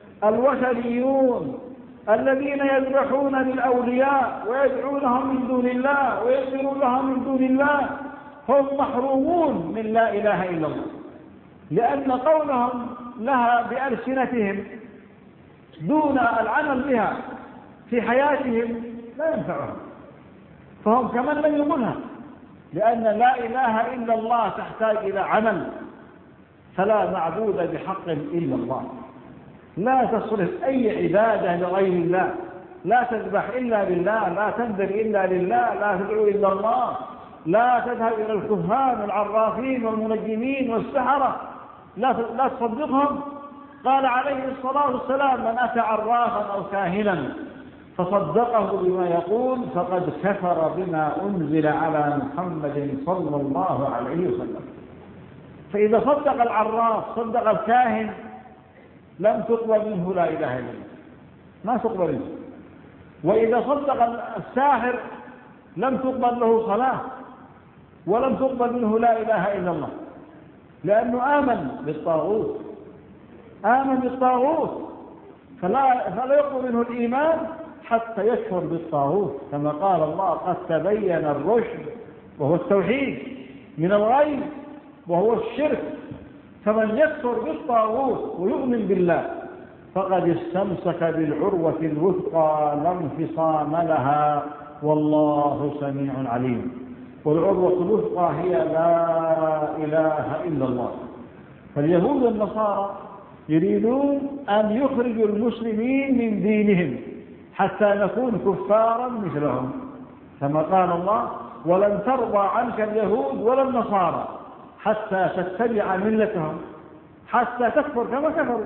الوثنيون الذين يذبحون للأولياء ويدعونهم من دون الله ويغفرون لهم من دون الله، هم محرومون من لا إله إلا الله، لأن قولهم لها بألسنتهم دون العمل بها في حياتهم لا ينفعهم. فهم كمن لم يقولها، لأن لا إله إلا الله تحتاج إلى عمل. فلا معبود بحق إلا الله. لا تصرف أي عبادة لغير الله، لا تذبح إلا لله، لا تنذر إلا لله، لا تدعو إلا الله، لا تذهب إلى الكهان والعرافين والمنجمين والسحرة، لا لا تصدقهم. قال عليه الصلاة والسلام: من أتى عرافا أو كاهنا فصدقه بما يقول فقد كفر بما أنزل على محمد صلى الله عليه وسلم. فإذا صدق العراف صدق الكاهن لم تقبل منه لا إله إلا الله، ما تقبل منه. وإذا صدق الساحر لم تقبل له صلاة ولم تقبل منه لا إله إلا الله، لأنه آمن بالطاغوت آمن بالطاغوت فلا, فلا يقبل منه الإيمان حتى يكفر بالطاغوت، كما قال الله: قد تبين الرشد وهو التوحيد من الغي وهو الشرك. فمن يكفر بالطاغوت ويؤمن بالله فقد استمسك بالعروة الوثقى لا انفصام لها، والله سميع عليم. والعروة الوثقى هي لا إله إلا الله. فاليهود والنصارى يريدون أن يخرجوا المسلمين من دينهم حتى نكون كفارا مثلهم، كما قال الله: ولن ترضى عنك اليهود ولا النصارى حتى تتبع ملتهم، حتى تكفر كما كفروا،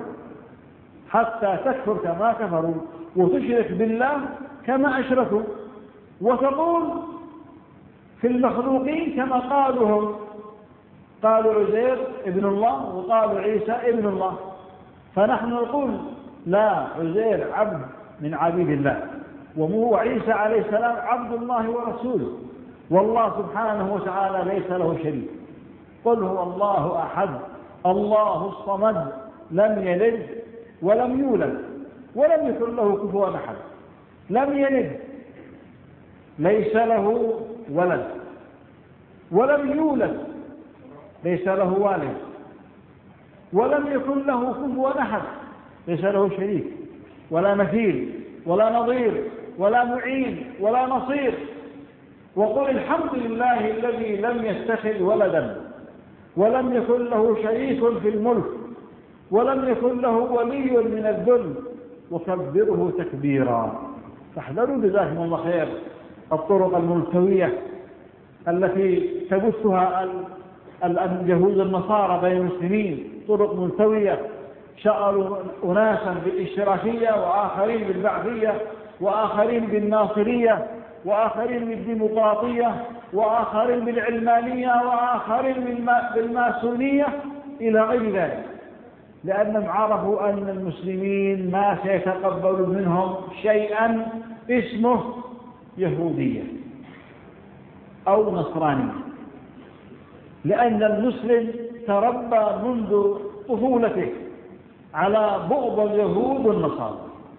حتى تكفر كما كفروا وتشرك بالله كما أشركوا، وتقول في المخلوقين كما قالوا هم، قالوا عزير ابن الله وقالوا عيسى ابن الله. فنحن نقول لا، عزير عبد من عبيد الله، وعيسى عليه السلام عبد الله ورسوله، والله سبحانه وتعالى ليس له شريك. قل هو الله أحد الله الصمد لم يلد ولم يولد ولم يكن له كفوا أحد. لم يلد، ليس له ولد، ولم يولد، ليس له والد، ولم يكن له كفوا أحد، ليس له شريك ولا مثيل ولا نظير ولا معين ولا نصير. وقل الحمد لله الذي لم يتخذ ولدا ولم يكن له شريك في الملك ولم يكن له ولي من الذل وكبره تكبيرا. فاحذروا جزاكم الله خير الطرق الملتوية التي تبثها اليهود النصارى بين المسلمين، طرق ملتوية شغلوا أناسا بالاشتراكية وآخرين بالبعثية وآخرين بالناصرية وآخرين بالديمقراطية وآخرين بالعلمانية وآخرين بالماسونية إلى غير ذلك، لأنهم عرفوا أن المسلمين ما سيتقبلوا منهم شيئا اسمه يهودية أو نصرانية، لأن المسلم تربى منذ طفولته على بغض اليهود والنصارى،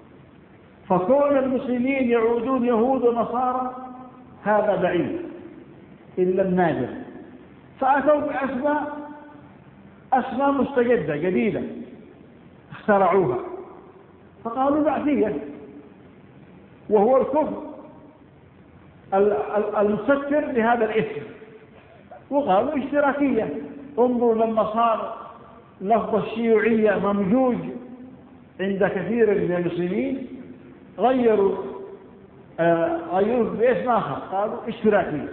فكون المسلمين يعودون يهود ونصارى هذا بعيد إلا النادر. فأتوا بأسماء أسماء مستجدة جديدة اخترعوها، فقالوا بعثية، وهو الكفر المسكر لهذا الاسم، وقالوا اشتراكية. انظروا لما صار لفظ الشيوعية ممجوج عند كثير من المسلمين غيروا آه غيروا باسم آخر، قالوا اشتراكية،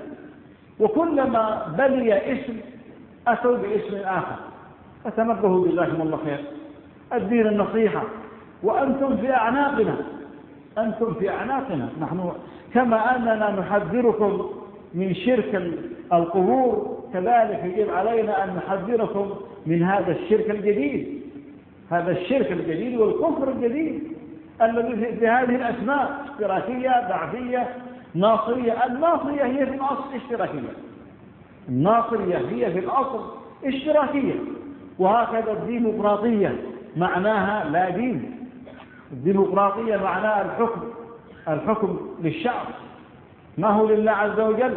وكلما بلي اسم أتوا باسم آخر. فتنبهوا جزاكم الله خير، الدين النصيحة، وأنتم في أعناقنا، أنتم في أعناقنا نحن، كما أننا نحذركم من شرك القبور كذلك يجب علينا أن نحذركم من هذا الشرك الجديد، هذا الشرك الجديد والكفر الجديد الذي في هذه الأسماء اشتراكية بعثية ناصرية. الناصرية هي في الأصل اشتراكية، الناصرية هي في الأصل اشتراكية. وهكذا الديمقراطية معناها لا دين، الديمقراطية معناها الحكم، الحكم للشعب ما هو لله عز وجل.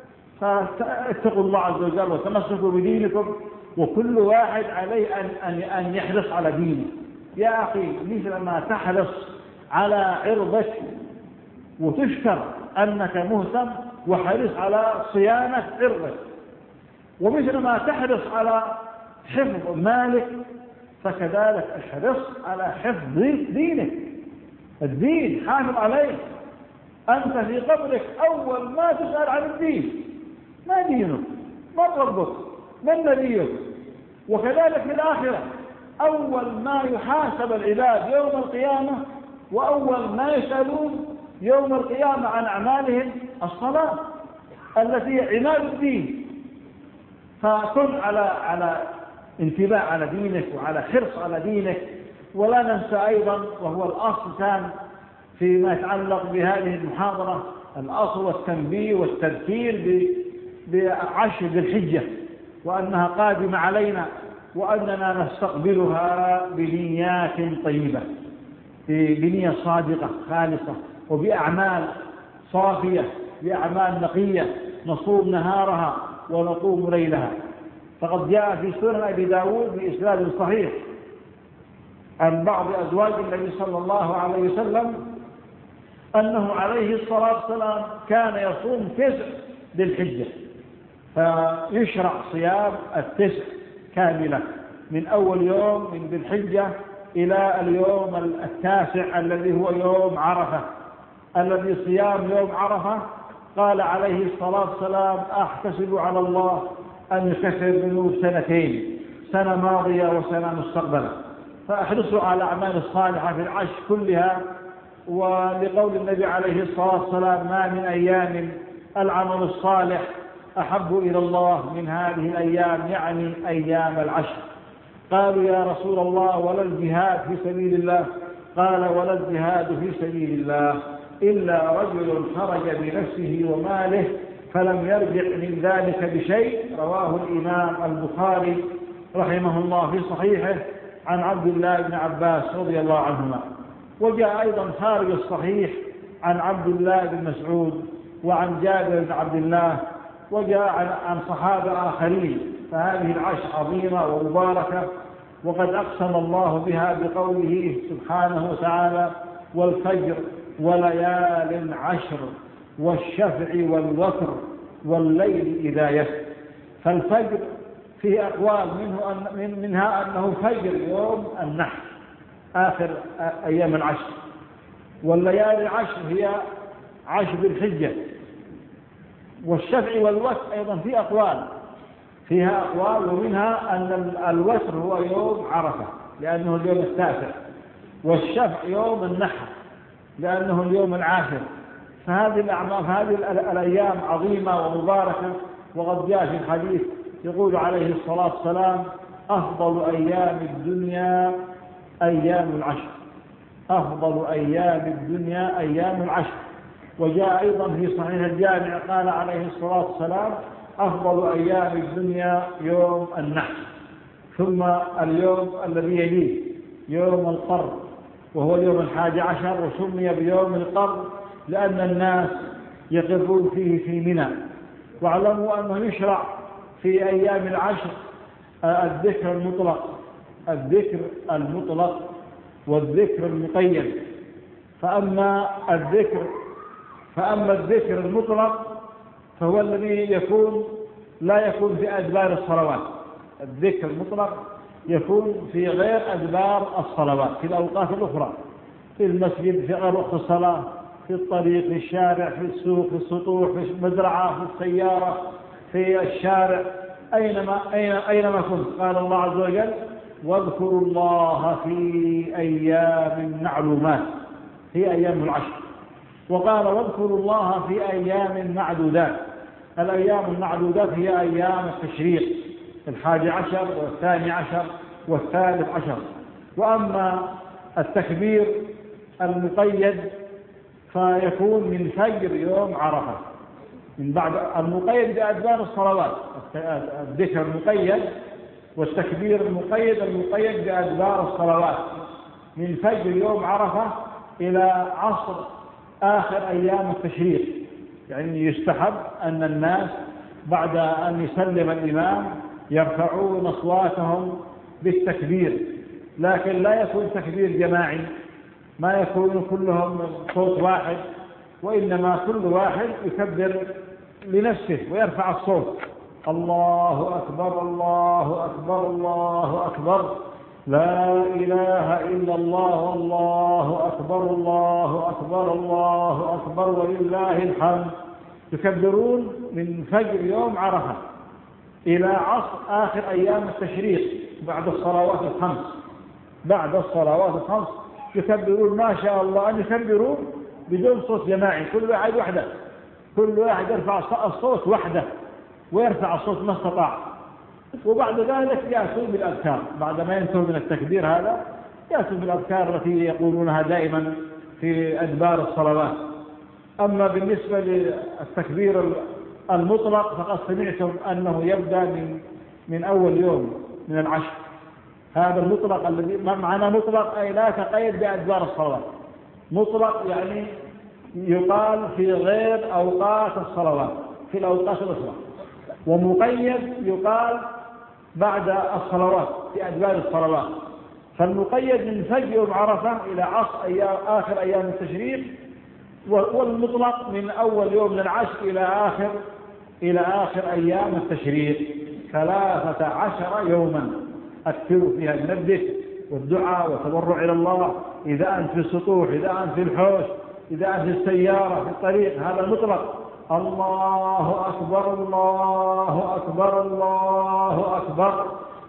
فاتقوا الله عز وجل وتمسكوا بدينكم، وكل واحد عليه أن أن يحرص على دينه. يا أخي مثل ما تحرص على عرضك وتشكر أنك مهتم وحرص على صيانة عرضك، ومثل ما تحرص على حفظ مالك فكذلك احرص على حفظ دينك. الدين حافظ عليه. أنت في قبرك أول ما تسأل عن الدين، ما دينك، ما ربك، من نبيك. وكذلك في الآخرة أول ما يحاسب العباد يوم القيامة وأول ما يسألون يوم القيامة عن أعمالهم الصلاة التي هي عماد الدين. فكن على على انتباه على دينك وعلى حرص على دينك. ولا ننسى أيضا، وهو الأصل كان فيما يتعلق بهذه المحاضرة، الأصل والتنبيه والتذكير بعشر ذي الحجة، وأنها قادمة علينا، وأننا نستقبلها بنيات طيبة، بنية صادقة خالصة، وبأعمال صافية، بأعمال نقية، نصوم نهارها ونقوم ليلها. فقد جاء في سنن أبي داود بإسناد صحيح عن بعض أزواج النبي صلى الله عليه وسلم أنه عليه الصلاة والسلام كان يصوم تسع ذي الحجة، فيشرع صيام التسع كاملة من أول يوم من ذي الحجة إلى اليوم التاسع الذي هو يوم عرفة، الذي صيام يوم عرفة، قال عليه الصلاة والسلام: أحتسب على الله أن يكفر الذنوب سنتين، سنة ماضية وسنة مستقبلة. فاحرصوا على الأعمال الصالحة في العشر كلها. ولقول النبي عليه الصلاة والسلام: ما من أيام العمل الصالح أحب إلى الله من هذه الأيام، يعني أيام العشر. قالوا: يا رسول الله ولا الجهاد في سبيل الله؟ قال: ولا الجهاد في سبيل الله إلا رجل خرج بنفسه وماله فلم يرجع من ذلك بشيء. رواه الإمام البخاري رحمه الله في صحيحه عن عبد الله بن عباس رضي الله عنهما. وجاء أيضا خارج الصحيح عن عبد الله بن مسعود وعن جابر بن عبد الله، وجاء عن صحابة آخرين. فهذه العشر عظيمة ومباركة، وقد أقسم الله بها بقوله سبحانه وتعالى: والفجر وليال عشر والشفع والوتر والليل إذا يسر. فالفجر فيه أقوال، منه أن منها أنه فجر يوم النحر آخر أيام العشر، والليالي العشر هي عشر بالحجة، والشفع والوتر أيضا في أقوال فيها أقوال ومنها أن الوتر هو يوم عرفة لأنه اليوم التاسع، والشفع يوم النحر لأنه اليوم العاشر. فهذه الأعمال هذه الأيام عظيمة ومباركة. وقد جاء في الحديث يقول عليه الصلاة والسلام: أفضل أيام الدنيا أيام العشر، أفضل أيام الدنيا أيام العشر. وجاء أيضا في صحيح الجامع قال عليه الصلاة والسلام: أفضل أيام الدنيا يوم النحر، ثم اليوم الذي يليه يوم القر وهو اليوم الحادي عشر، وسمي بيوم القر لأن الناس يقرون فيه في منى. واعلموا أنه يشرع في أيام العشر الذكر المطلق الذكر المطلق والذكر المقيد. فأما الذكر فأما الذكر المطلق فهو الذي يكون لا يكون في أدبار الصلوات. الذكر المطلق يكون في غير أدبار الصلوات، في الأوقات الأخرى، في المسجد، في غير وقت الصلاة، في الطريق، في الشارع، في السوق، في السطوح، في المزرعة، في السيارة، في الشارع، أينما أين أينما كنت. قال الله عز وجل: واذكروا الله في أيام معلومات، هي أيام العشر. وقال: واذكروا الله في أيام معدودات. الأيام المعدودات هي أيام التشريق، الحادي عشر والثاني عشر والثالث عشر. وأما التكبير المقيد فيكون من فجر يوم عرفة، من بعد المقيد بأدبار الصلوات، الذكر المقيد والتكبير المقيد المقيد بأدبار الصلوات من فجر يوم عرفة إلى عصر آخر أيام التشريق. يعني يستحب أن الناس بعد أن يسلم الإمام يرفعون أصواتهم بالتكبير، لكن لا يكون تكبير جماعي، ما يكون كلهم صوت واحد، وإنما كل واحد يكبر لنفسه ويرفع الصوت: الله أكبر الله أكبر الله أكبر، لا إله إلا الله الله أكبر الله أكبر الله أكبر ولله الحمد. يكبرون من فجر يوم عرفة إلى عصر آخر أيام التشريق بعد الصلوات الخمس. بعد الصلوات الخمس يكبرون ما شاء الله أن يكبروا بدون صوت جماعي، كل واحد وحده، كل واحد يرفع الصوت وحده ويرفع الصوت ما استطاع. وبعد ذلك يأتون بالأذكار، بعد ما ينتهوا من التكبير هذا يأتون بالأذكار التي يقولونها دائما في أدبار الصلوات. أما بالنسبة للتكبير المطلق فقد سمعتم أنه يبدأ من من أول يوم من العشر. هذا المطلق الذي معنى مطلق أي لا تقيد بأدبار الصلوات. مطلق يعني يقال في غير أوقات الصلوات، في الأوقات الأخرى. ومقيد يقال بعد الصلوات في أدبار الصلوات. فالمقيد من فجر يوم عرفة إلى عصر أيام آخر أيام التشريق، والمطلق من أول يوم من العشر إلى آخر إلى آخر أيام التشريق. ثلاثة عشر يوما أكثروا فيها من الذكر والدعاء والتضرع إلى الله، إذا أنت في السطوح، إذا أنت في الحوش، إذا في السيارة في الطريق هذا مطلق، الله أكبر الله أكبر الله أكبر،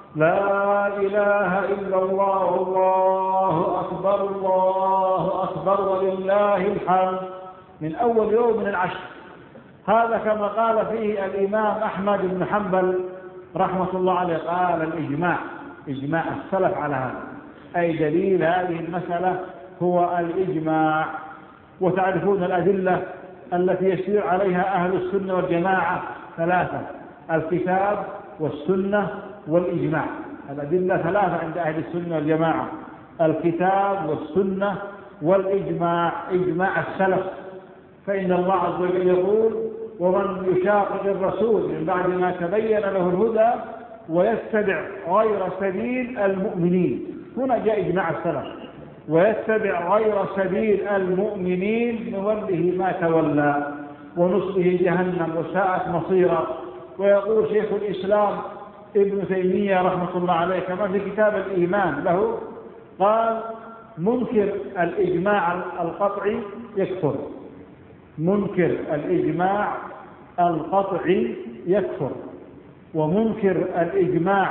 لا إله إلا الله الله أكبر الله أكبر ولله الحمد، من أول يوم من العشر. هذا كما قال فيه الإمام أحمد بن حنبل رحمة الله عليه، قال الإجماع، إجماع السلف على هذا، أي دليل هذه المسألة هو الإجماع. وتعرفون الأدلة التي يسير عليها أهل السنة والجماعة ثلاثة: الكتاب والسنة والإجماع. الأدلة ثلاثة عند أهل السنة والجماعة: الكتاب والسنة والإجماع، إجماع السلف. فإن الله عز وجل يقول: ومن يشاقق الرسول من بعد ما تبين له الهدى ويتبع غير سبيل المؤمنين، هنا جاء إجماع السلف، ويتبع غير سبيل المؤمنين نوله ما تولى ونصله جهنم وساءت مصيرا. ويقول شيخ الإسلام ابن تيمية رحمة الله عليه كما في كتاب الإيمان له، قال: منكر الإجماع القطعي يكفر، منكر الإجماع القطعي يكفر، ومنكر الإجماع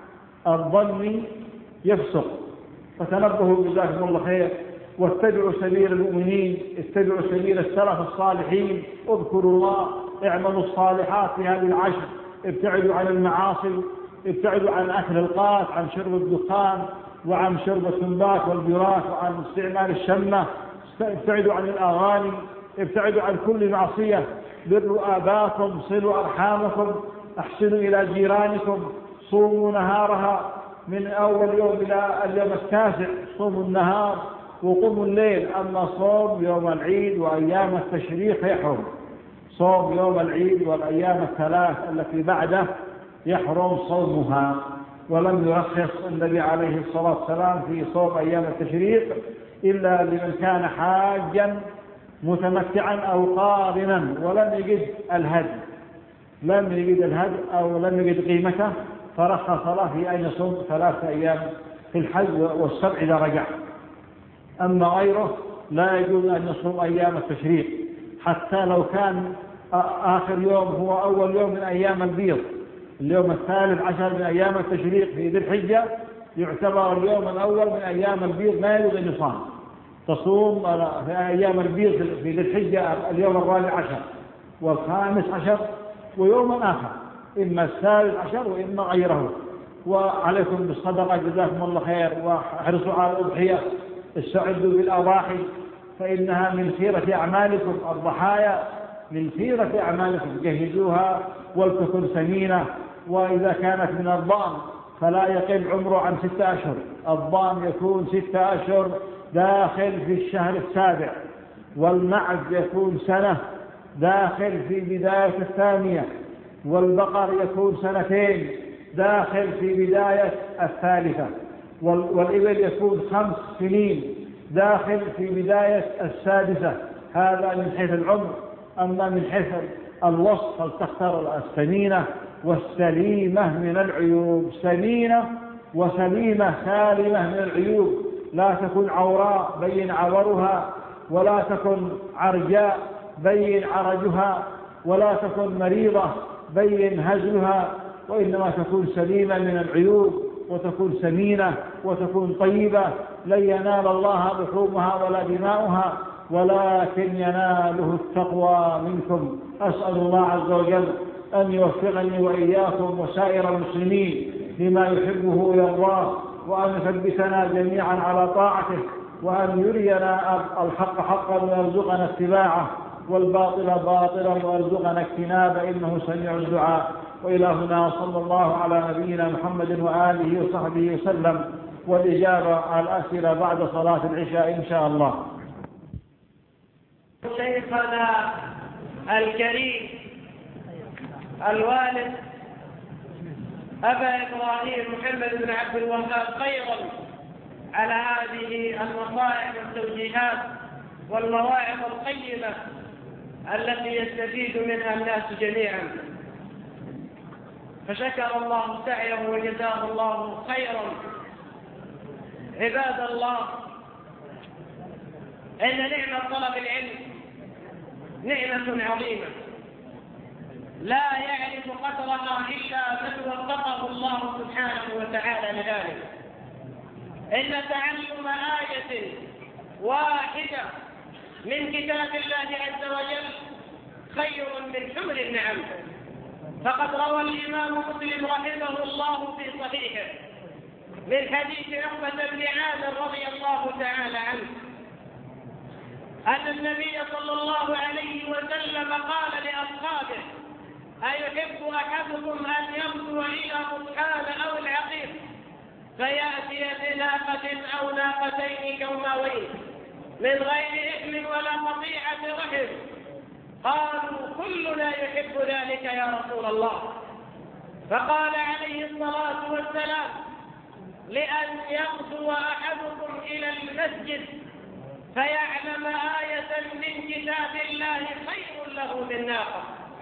الظني يفسق. فتنبهوا جزاكم الله خير، واتبعوا سبيل المؤمنين، اتبعوا سبيل السلف الصالحين، اذكروا الله، اعملوا الصالحات في هذه العشر، ابتعدوا عن المعاصي، ابتعدوا عن أكل القات، عن شرب الدخان، وعن شرب التنباك والبراك، وعن استعمال الشمة، ابتعدوا عن الأغاني، ابتعدوا عن كل معصية، بروا آباءكم، صلوا أرحامكم، احسنوا إلى جيرانكم، صوموا نهارها من أول يوم إلى اليوم التاسع، صوموا النهار وقوموا الليل. أما صوم يوم العيد وأيام التشريق يحرم، صوم يوم العيد والأيام الثلاث التي بعده يحرم صومها. ولم يرخص النبي عليه الصلاة والسلام في صوم أيام التشريق إلا لمن كان حاجا متمتعا أو قارنا ولم يجد الهدي، لم يجد الهدي أو لم يجد قيمته، فرخص له في أن يصوم ثلاثة أيام في الحج والسبع إذا رجع. أما غيره لا يجوز أن يصوم أيام التشريق، حتى لو كان آخر يوم هو أول يوم من أيام البيض، اليوم الثالث عشر من أيام التشريق في ذي الحجة يعتبر اليوم الأول من أيام البيض، ما يجوز أن يصام. تصوم في أيام البيض في ذي الحجة اليوم الرابع عشر والخامس عشر ويوم آخر، إما الثالث عشر وإما غيره. وعليكم بالصدقة جزاكم الله خير، واحرصوا على الأضحية، استعدوا بالأضاحي فإنها من خيرة أعمالكم، الضحايا من خيرة أعمالكم، جهزوها ولتكن سمينة. وإذا كانت من الضأن فلا يقل عمره عن ستة أشهر، الضأن يكون ستة أشهر داخل في الشهر السابع، والمعز يكون سنة داخل في بداية الثانية، والبقر يكون سنتين داخل في بداية الثالثة، والإبل يكون خمس سنين داخل في بداية السادسة. هذا من حيث العمر. أما من حيث الوصف فلتختار السمينة والسليمة من العيوب، سمينة وسليمة سالمة من العيوب، لا تكن عوراء بين عورها، ولا تكن عرجاء بين عرجها، ولا تكن مريضة بين هزلها، وإنما تكون سليمة من العيوب، وتكون سمينة وتكون طيبة. لن ينال الله لحومها ولا دماؤها ولكن يناله التقوى منكم. أسأل الله عز وجل أن يوفقني وإياكم وسائر المسلمين لما يحبه ويرضاه، وأن يثبتنا جميعا على طاعته، وأن يرينا الحق حقا ويرزقنا اتباعه، والباطل باطلا ويرزقنا اجتنابه، إنه سميع الدعاء. وإلى هنا صلى الله على نبينا محمد وآله وصحبه وسلم، والإجابة على الأسئلة بعد صلاة العشاء إن شاء الله. شيخنا الكريم الوالد أبا إبراهيم محمد بن عبد الوهاب خيرا على هذه النصائح والتوجيهات والمواعظ القيمة التي يستفيد منها الناس جميعا، فشكر الله سعيه وجزاه الله خيرا. عباد الله، إن نعمة طلب العلم نعمة عظيمة لا يعرف قدرها إلا من وفقه الله سبحانه وتعالى لذلك. إن تعلم آية واحدة من كتاب الله عز وجل خير من حمر النعم. فقد روى الإمام مسلم رحمه الله في صحيحه من حديث عقبة بن عامر رضي الله تعالى عنه أن النبي صلى الله عليه وسلم قال لأصحابه: أيحب أحدكم أن يغدو إلى بطحان أو العقيق فيأتي بناقة أو ناقتين كوماوين من غير إثم ولا قطيعة رحم؟ قالوا: كلنا يحب ذلك يا رسول الله. فقال عليه الصلاة والسلام: لأن يغدو أحدكم إلى المسجد فيعلم آية من كتاب الله خير له من ناقة،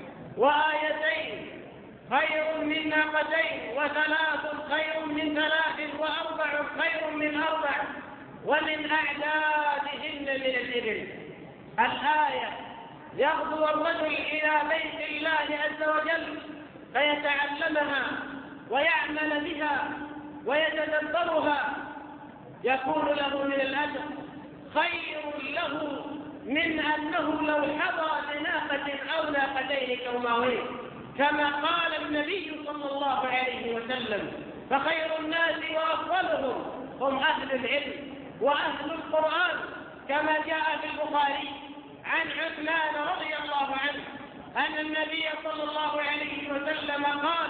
وآيتين خير من ناقتين، وثلاث خير من ثلاث، وأربع خير من أربع، ومن أعدادهن من الإبل. الآية: يغدو الرجل إلى بيت الله عز وجل فيتعلمها ويعمل بها ويتدبرها يكون له من الأجر خير له من أنه لو حضر بناقة أو ناقتين كوماوين، كما قال النبي صلى الله عليه وسلم: فخير الناس وأفضلهم هم أهل العلم وأهل القرآن، كما جاء في البخاري عن عثمان رضي الله عنه أن النبي صلى الله عليه وسلم قال: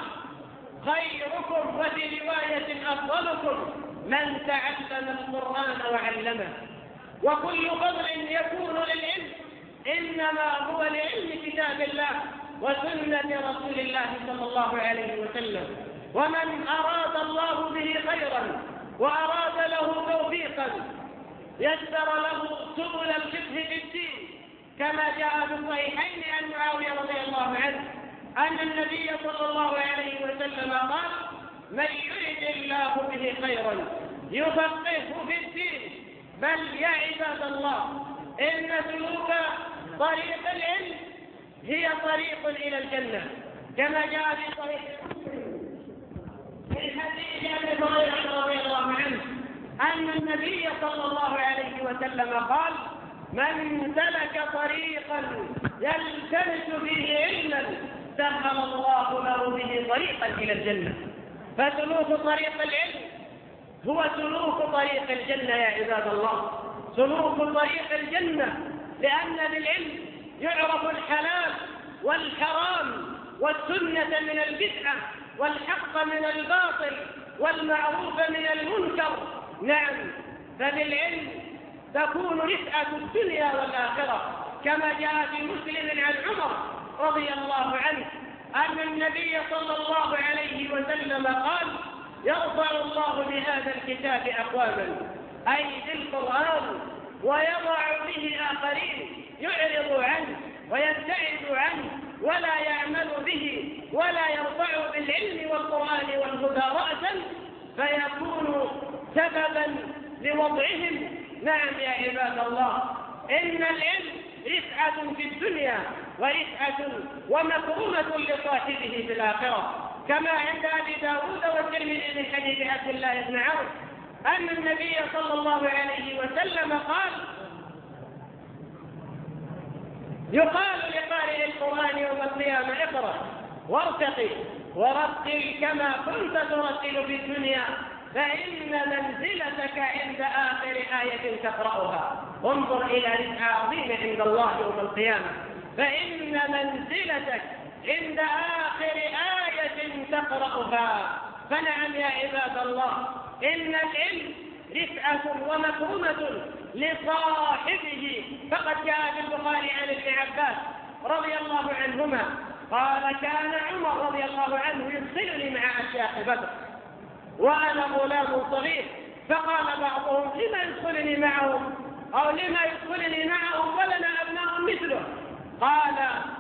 خيركم، وفي رواية أفضلكم، من تعلم القرآن وعلمه. وكل فضل يكون للعلم إنما هو لعلم كتاب الله وسنة رسول الله صلى الله عليه وسلم. ومن أراد الله به خيرا وأراد له توفيقا يسر له سبل الفقه في الدين، كما جاء في الصحيحين عن معاوية رضي الله عنه أن النبي صلى الله عليه وسلم قال: من يرد الله به خيرا يفقهه في الدين. بل يا عباد الله، إن سلوك طريق العلم هي طريق إلى الجنة، كما جاء في صحيح في حديث أبي هريرة رضي الله عنه أن النبي صلى الله عليه وسلم قال: من سلك طريقا يلتمس فيه علما سهل الله له به طريقا إلى الجنة. فسلوك طريق العلم هو سلوك طريق الجنة يا عباد الله، سلوك طريق الجنة، لأن بالعلم يعرف الحلال والحرام والسنة من البدعة والحق من الباطل والمعروف من المنكر. نعم، فبالعلم تكون رفعة الدنيا والآخرة، كما جاء في مسلم عن عمر رضي الله عنه أن النبي صلى الله عليه وسلم قال: يرفع الله بهذا الكتاب أقواما، أي بالقرآن، ويضع به آخرين يعرض عنه ويبتعد عنه ولا يعمل به ولا يرفع بالعلم والقرآن والهدى رأسا، فيكون سببا لوضعهم. نعم يا عباد الله، إن العلم رفعة في الدنيا ورفعة ومكرمة لصاحبه في الآخرة، كما عند أبي داود والترمذي من حديث عبد الله بن عوف أن النبي صلى الله عليه وسلم قال: يقال لقارئ القرآن يوم القيامة: اقرأ وارتقي ورتل كما كنت ترتل في الدنيا، فإن منزلتك عند آخر آية تقرأها. انظر إلى رفعة عظيمة عند الله يوم القيامة، فإن منزلتك عند آخر آية تقرأها. فنعم يا عباد الله، إن العلم رفعة ومكرمة لصاحبه. فقد جاء في البخاري عن ابن عباس رضي الله عنهما قال: كان عمر رضي الله عنه يدخلني مع أشياخ بدر وأنا غلام صغير، فقال بعضهم: لما يدخلني معهم أو لما يدخلني معهم ولنا أبناء مثله؟ قال: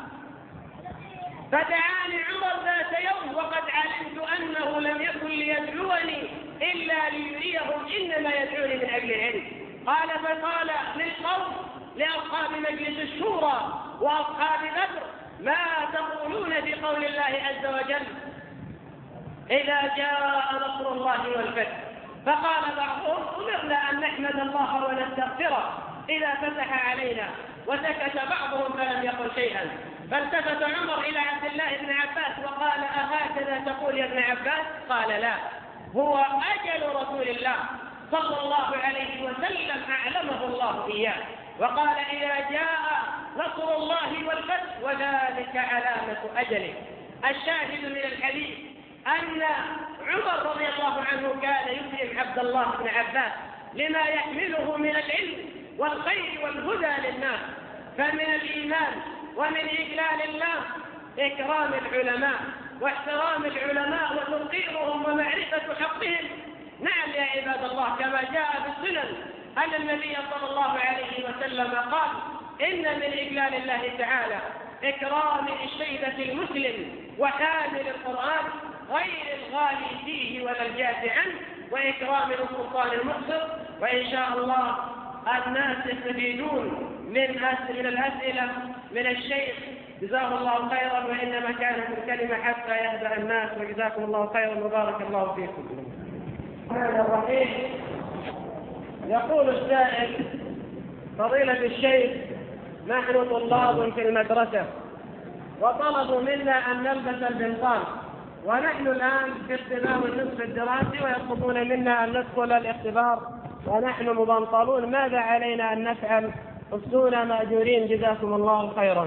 فدعاني عمر ذات يوم وقد علمت أنه لم يكن ليدعوني إلا ليريهم إنما يدعوني من أجل العلم. قال: فقال للقائل القوم لأصحاب مجلس الشورى وأصحاب بدر: ما تقولون في قول الله عز وجل إذا جاء نصر الله والفتح؟ فقال بعضهم: أمرنا أن نحمد الله ونستغفره إذا فتح علينا. وسكت بعضهم فلم يقل شيئا. فالتفت عمر إلى عبد الله بن عباس وقال: أهكذا تقول يا ابن عباس؟ قال: لا، هو أجل رسول الله صلى الله عليه وسلم أعلمه الله إياه. وقال: إذا جاء نصر الله والفتح وذلك علامة أجله. الشاهد من الحديث أن عمر رضي الله عنه كان يكرم عبد الله بن عباس لما يحمله من العلم والخير والهدى للناس. فمن الإيمان ومن إجلال الله إكرام العلماء واحترام العلماء وتوقيرهم ومعرفة حقهم. نعم يا عباد الله، كما جاء في السنن أن النبي صلى الله عليه وسلم قال: إن من إجلال الله تعالى إكرام الشيبة المسلم وحامل القرآن غير الغالي فيه ولا الجاف عنه، وإكرام السلطان المقصر. وإن شاء الله الناس يستفيدون من من الأسئلة من الشيخ، جزاه الله خيرا، وإنما كانت الكلمة حتى يهدأ الناس. وجزاكم الله خيرا وبارك الله فيكم. الرحمن الرحيم. يقول السائل: فضيلة الشيخ، نحن طلاب في المدرسة وطلبوا منا أن نلبس البنطال، ونحن الآن في اختبار النصف الدراسي ويطلبون منا أن ندخل الاختبار ونحن مبنطلون، ماذا علينا أن نفعل؟ افتونا مأجورين جزاكم الله خيرا.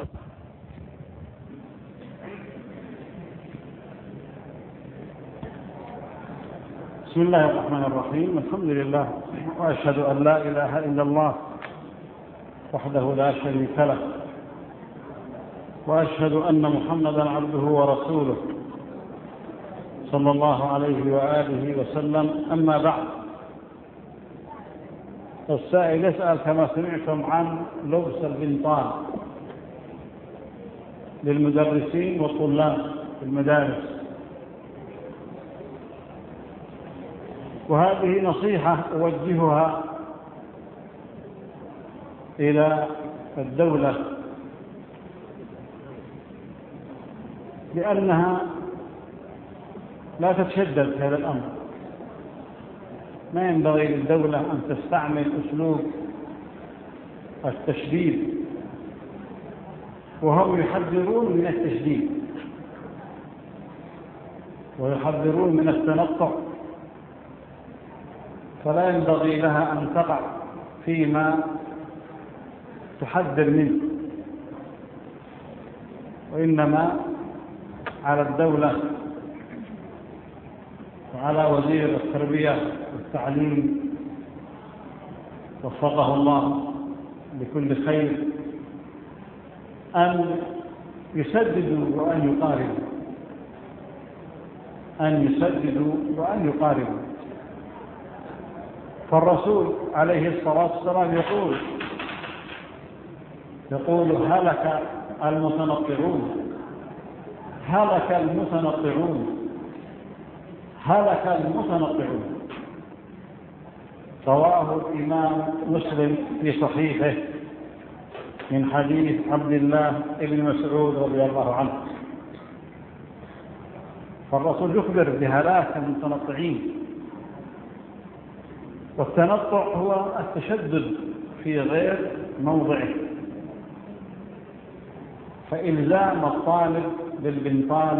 بسم الله الرحمن الرحيم. الحمد لله، وأشهد أن لا إله إلا الله وحده لا شريك له، وأشهد أن محمدا عبده ورسوله صلى الله عليه وآله وسلم. أما بعد، السائل يسأل كما سمعتم عن لبس البنطال للمدرسين والطلاب في المدارس، وهذه نصيحة أوجهها إلى الدولة، لأنها لا تتشدد في هذا الأمر. ما ينبغي للدولة أن تستعمل أسلوب التشديد، وهم يحذرون من التشديد ويحذرون من التنطع، فلا ينبغي لها أن تقع فيما تحذر منه، وإنما على الدولة وعلى وزير التربية والتعليم وفقه الله بكل خير أن يسددوا وأن يقاربوا أن يسددوا وأن يقاربوا. فالرسول عليه الصلاة والسلام يقول يقول هلك المتنطعون هلك المتنطعون هلك المتنطعون رواه الإمام مسلم في صحيحه من حديث عبد الله بن مسعود رضي الله عنه. فالرسول يخبر بهلاك المتنطعين، والتنطع هو التشدد في غير موضعه، فإلزام الطالب بالبنطال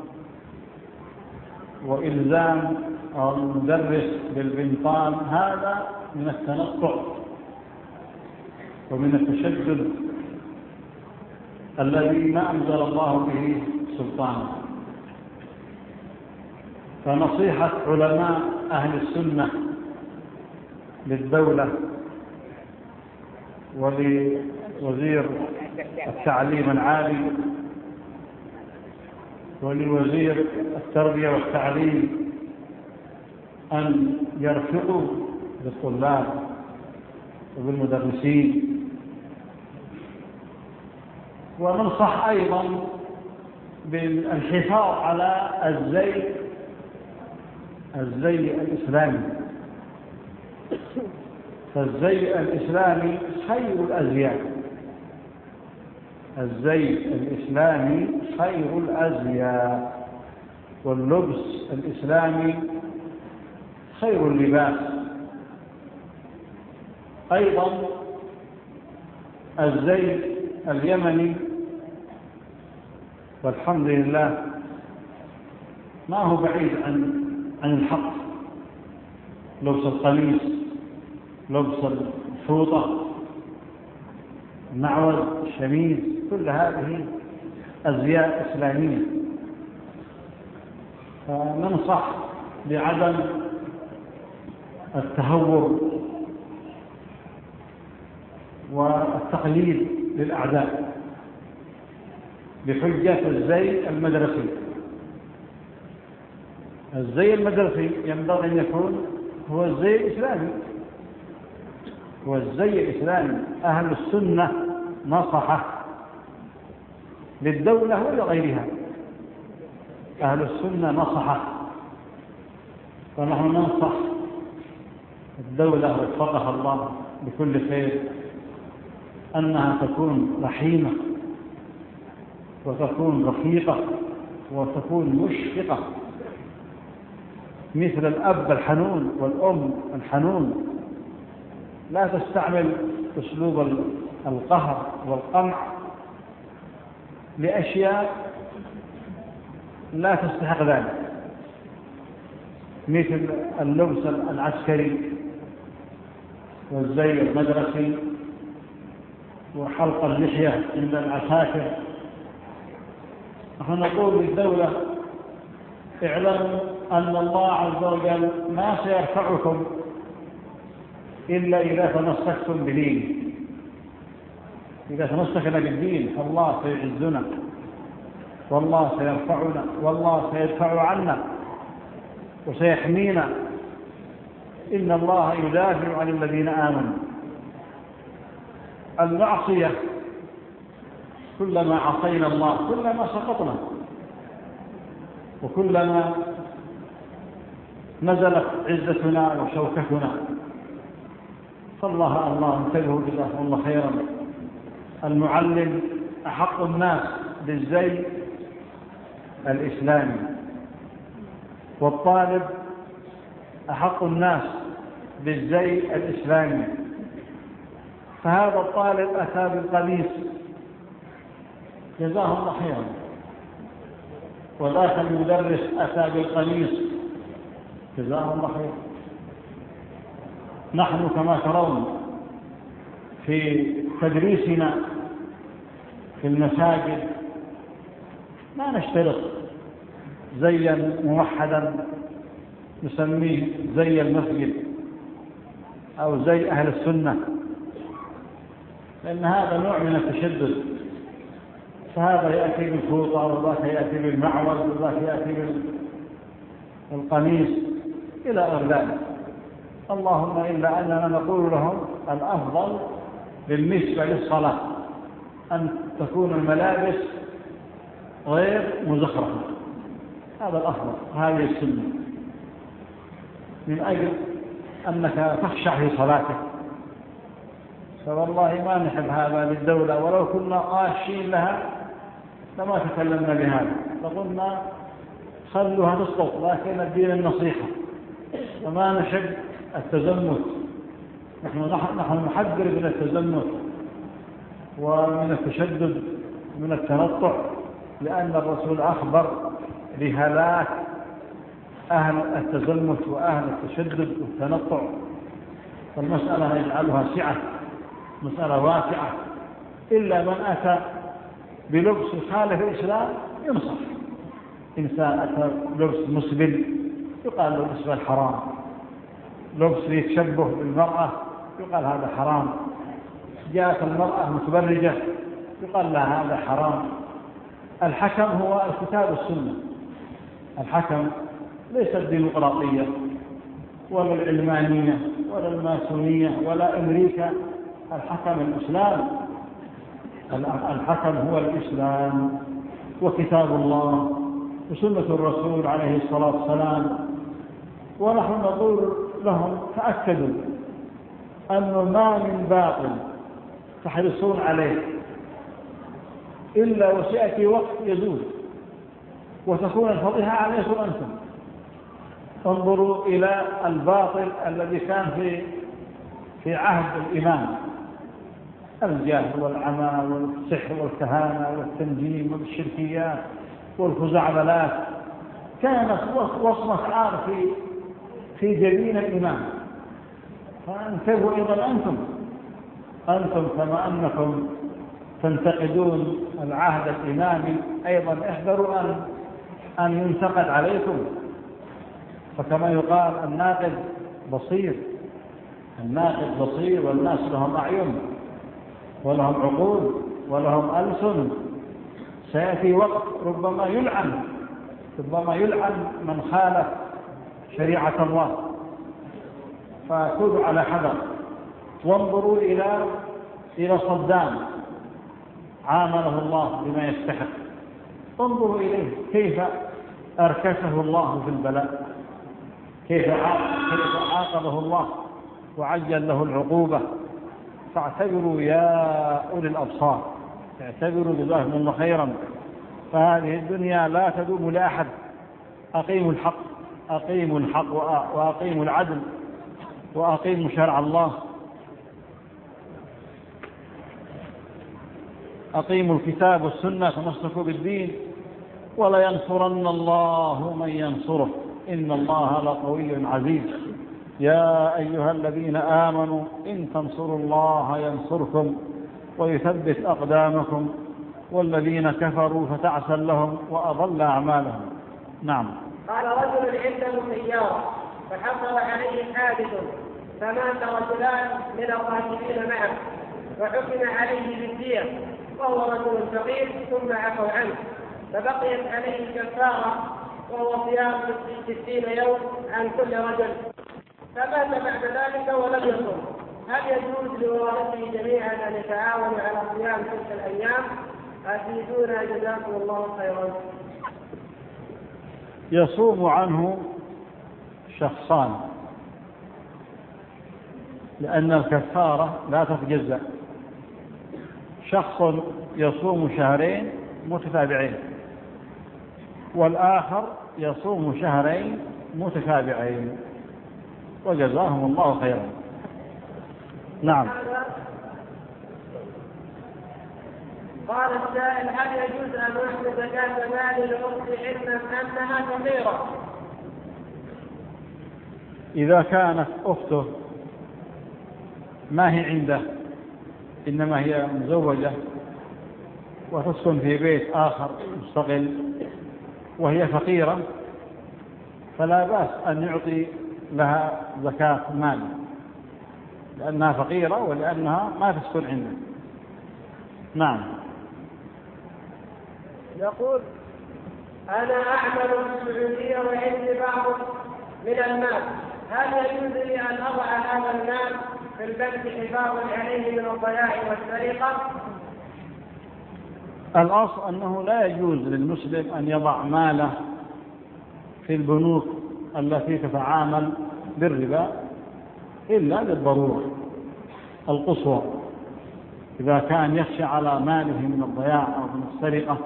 وإلزام المدرس بالبنطال هذا من التنطع ومن التشدد الذي ما أنزل الله به سلطانه. فنصيحة علماء أهل السنة للدولة ولوزير التعليم العالي ولوزير التربية والتعليم أن يرفقوا بالطلاب وبالمدرسين، وننصح أيضا بالحفاظ على الزي الزي الإسلامي، فالزي الإسلامي خير الأزياء، الزي الإسلامي خير الأزياء، واللبس الإسلامي خير اللباس. أيضا الزي اليمني والحمد لله ما هو بعيد عن عن الحق، لبس القميص، لبس الفوطة، النعوذ، الشميز، كل هذه أزياء إسلامية. فننصح بعدم التهور والتقليد للأعداء بحجة الزي المدرسي. الزي المدرسي ينبغي أن يكون هو الزي الإسلامي، هو الزي الإسلامي. أهل السنة نصح للدولة ولغيرها، أهل السنة نصح، فنحن ننصح الدولة وفقها الله بكل خير أنها تكون رحيمة وتكون رفيقة وتكون مشفقة، مثل الأب الحنون والأم الحنون، لا تستعمل أسلوب القهر والقمع لأشياء لا تستحق ذلك، مثل اللبس العسكري والزي المدرسي وحلق اللحية عند العساكر. نحن نقول للدولة اعلموا أن الله عز وجل ما سيرفعكم إلا إذا تمسكتم بدين، إذا تمسكنا بالدين فالله سيعزنا والله سيرفعنا والله سيدفع عنا وسيحمينا. إن الله يدافع عن الذين آمنوا. المعصية كلما عصينا الله كلما سقطنا وكلما نزلت عزتنا وشوكتنا. فالله الله انتبهوا جزاكم الله خيرا. المعلم أحق الناس بالزي الإسلامي، والطالب أحق الناس بالزي الإسلامي. فهذا الطالب أتى بالقميص جزاه الله خيرا، وذاك المدرس أتى بالقميص جزاه الله خيرا. نحن كما ترون في تدريسنا في المساجد ما نشترط زيا موحدا نسميه زي المسجد أو زي أهل السنة، لأن هذا نوع من التشدد. فهذا يأتي بالفوطة وذاك يأتي بالمعوز وذاك يأتي بالقميص إلى غير ذلك. اللهم إلا أننا نقول لهم الأفضل بالنسبة للصلاة أن تكون الملابس غير مزخرفة، هذا الأفضل، هذه السنة، من أجل أنك تخشع في صلاتك. فوالله ما نحب هذا للدولة، ولو كنا قاشين لها لما تكلمنا بهذا، فقلنا خلوها تسقط، لكن الدين النصيحة، وما نحب التزمت. نحن نحن نحذر من التزمت ومن التشدد من التنطع، لأن الرسول أخبر بهلاك أهل التزمت وأهل التشدد والتنطع. فالمسألة يجعلها سعة، مسألة واسعة. إلا من أتى بلبس خالف الإسلام ينصح. إنسان أتى بلبس مسبل يقال له لبس الحرام، لبس يتشبه بالمرأة يقال هذا حرام، جاءت المرأة متبرجة يقال لها هذا حرام. الحكم هو الكتاب والسنة. الحكم ليس الديمقراطية ولا العلمانية ولا الماسونية ولا أمريكا، الحكم الإسلام. الحكم هو الإسلام وكتاب الله وسنة الرسول عليه الصلاة والسلام. ونحن نقول لهم تأكدوا أنه ما من باطل تحرصون عليه إلا وسيأتي وقت يزول وتكون الفضيحة عليكم أنتم. انظروا إلى الباطل الذي كان في في عهد الإمام، الجهل والعمى والسحر والكهانة والتنجيم والشركيات والخزعبلات، كانت وصمة عار في في جبين الإمام. فانتبهوا أيضا أنتم أنتم كما أنكم تنتقدون العهد الإمامي، أيضا احذروا أن أن ينتقد عليكم. فكما يقال الناقد بصير، الناقد بصير، والناس لهم أعين ولهم عقول ولهم ألسن. سيأتي وقت ربما يلعن ربما يلعن من خالف شريعة الله، فكونوا على حذر. وانظروا إلى إلى صدام عامله الله بما يستحق، انظروا إليه كيف أركسه الله في البلاء، كيف عاقبه الله وعجل له العقوبة. فاعتبروا يا أولي الأبصار، اعتبروا جزاكم الله خيرا، فهذه الدنيا لا تدوم لأحد. أقيموا الحق أقيموا الحق وأقيموا العدل وأقيموا شرع الله، أقيموا الكتاب والسنة تمسكوا بالدين، ولا ينصرن الله من ينصره إن الله لقوي عزيز. يا أيها الذين آمنوا إن تنصروا الله ينصركم ويثبت أقدامكم والذين كفروا فتعسا لهم وأضل أعمالهم. نعم. قال رجل عنده سيارة فحصل عليه حادث فمات رجلان من الراكبين معه وحكم عليه بالدية وهو رجل فقير ثم عفوا عنه، فبقيت عليه الكفارة وهو صيام ستين يوم عن كل رجل، فمات بعد ذلك ولم يصم. هل يجوز لورثته جميعا أن يتعاونوا على صيام تلك الأيام؟ أفيدونا جزاكم الله خيرا. يصوم عنه شخصان، لأن الكفارة لا تتجزأ. شخص يصوم شهرين متتابعين، والآخر يصوم شهرين متتابعين، وجزاهم الله خيرا. نعم. قال السائل: هل يجوز أن أخذ زكاة مال لأختي علما أنها فقيرة؟ إذا كانت أخته ما هي عنده، إنما هي مزوجة وتسكن في بيت آخر مستقل وهي فقيرة، فلا بأس أن يعطي لها زكاة مال، لأنها فقيرة ولأنها ما تسكن عنده. نعم. يقول: أنا أعمل في السعودية وعندي بعض من المال، هل يجوز لي أن أضع هذا المال في البنك حفاظا عليه من الضياع والسرقة؟ الأصل أنه لا يجوز للمسلم أن يضع ماله في البنوك التي تتعامل بالربا إلا للضرورة القصوى، إذا كان يخشى على ماله من الضياع أو من السرقة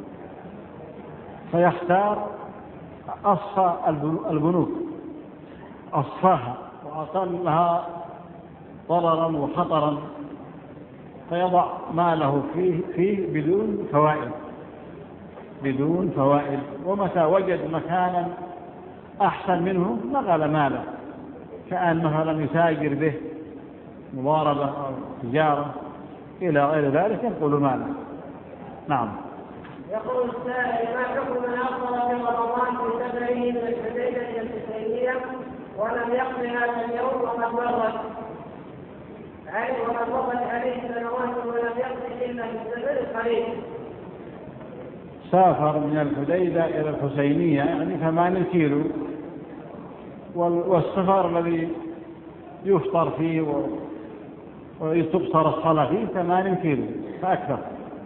فيختار أصفى البنوك، أصفاها وأقلها ضررا وخطرا، فيضع ماله فيه, فيه بدون فوائد بدون فوائد ومتى وجد مكانا أحسن منه نقل ماله، كأن مثلا يتاجر به مضاربة أو تجارة إلى غير ذلك ينقل ماله. نعم. يقول السائل: ما حكم من أفطر في رمضان في سفره من الحديدة إلى الحسينية ولم يقض هذا اليوم وقد مرت عليه وقد مرت عليه سنوات ولم يقض إلا في السفر القريب؟ سافر من الحديدة إلى الحسينية يعني ثمانين كيلو، والسفر الذي يفطر فيه ويتبصر الصلاة فيه ثمانين كيلو فأكثر،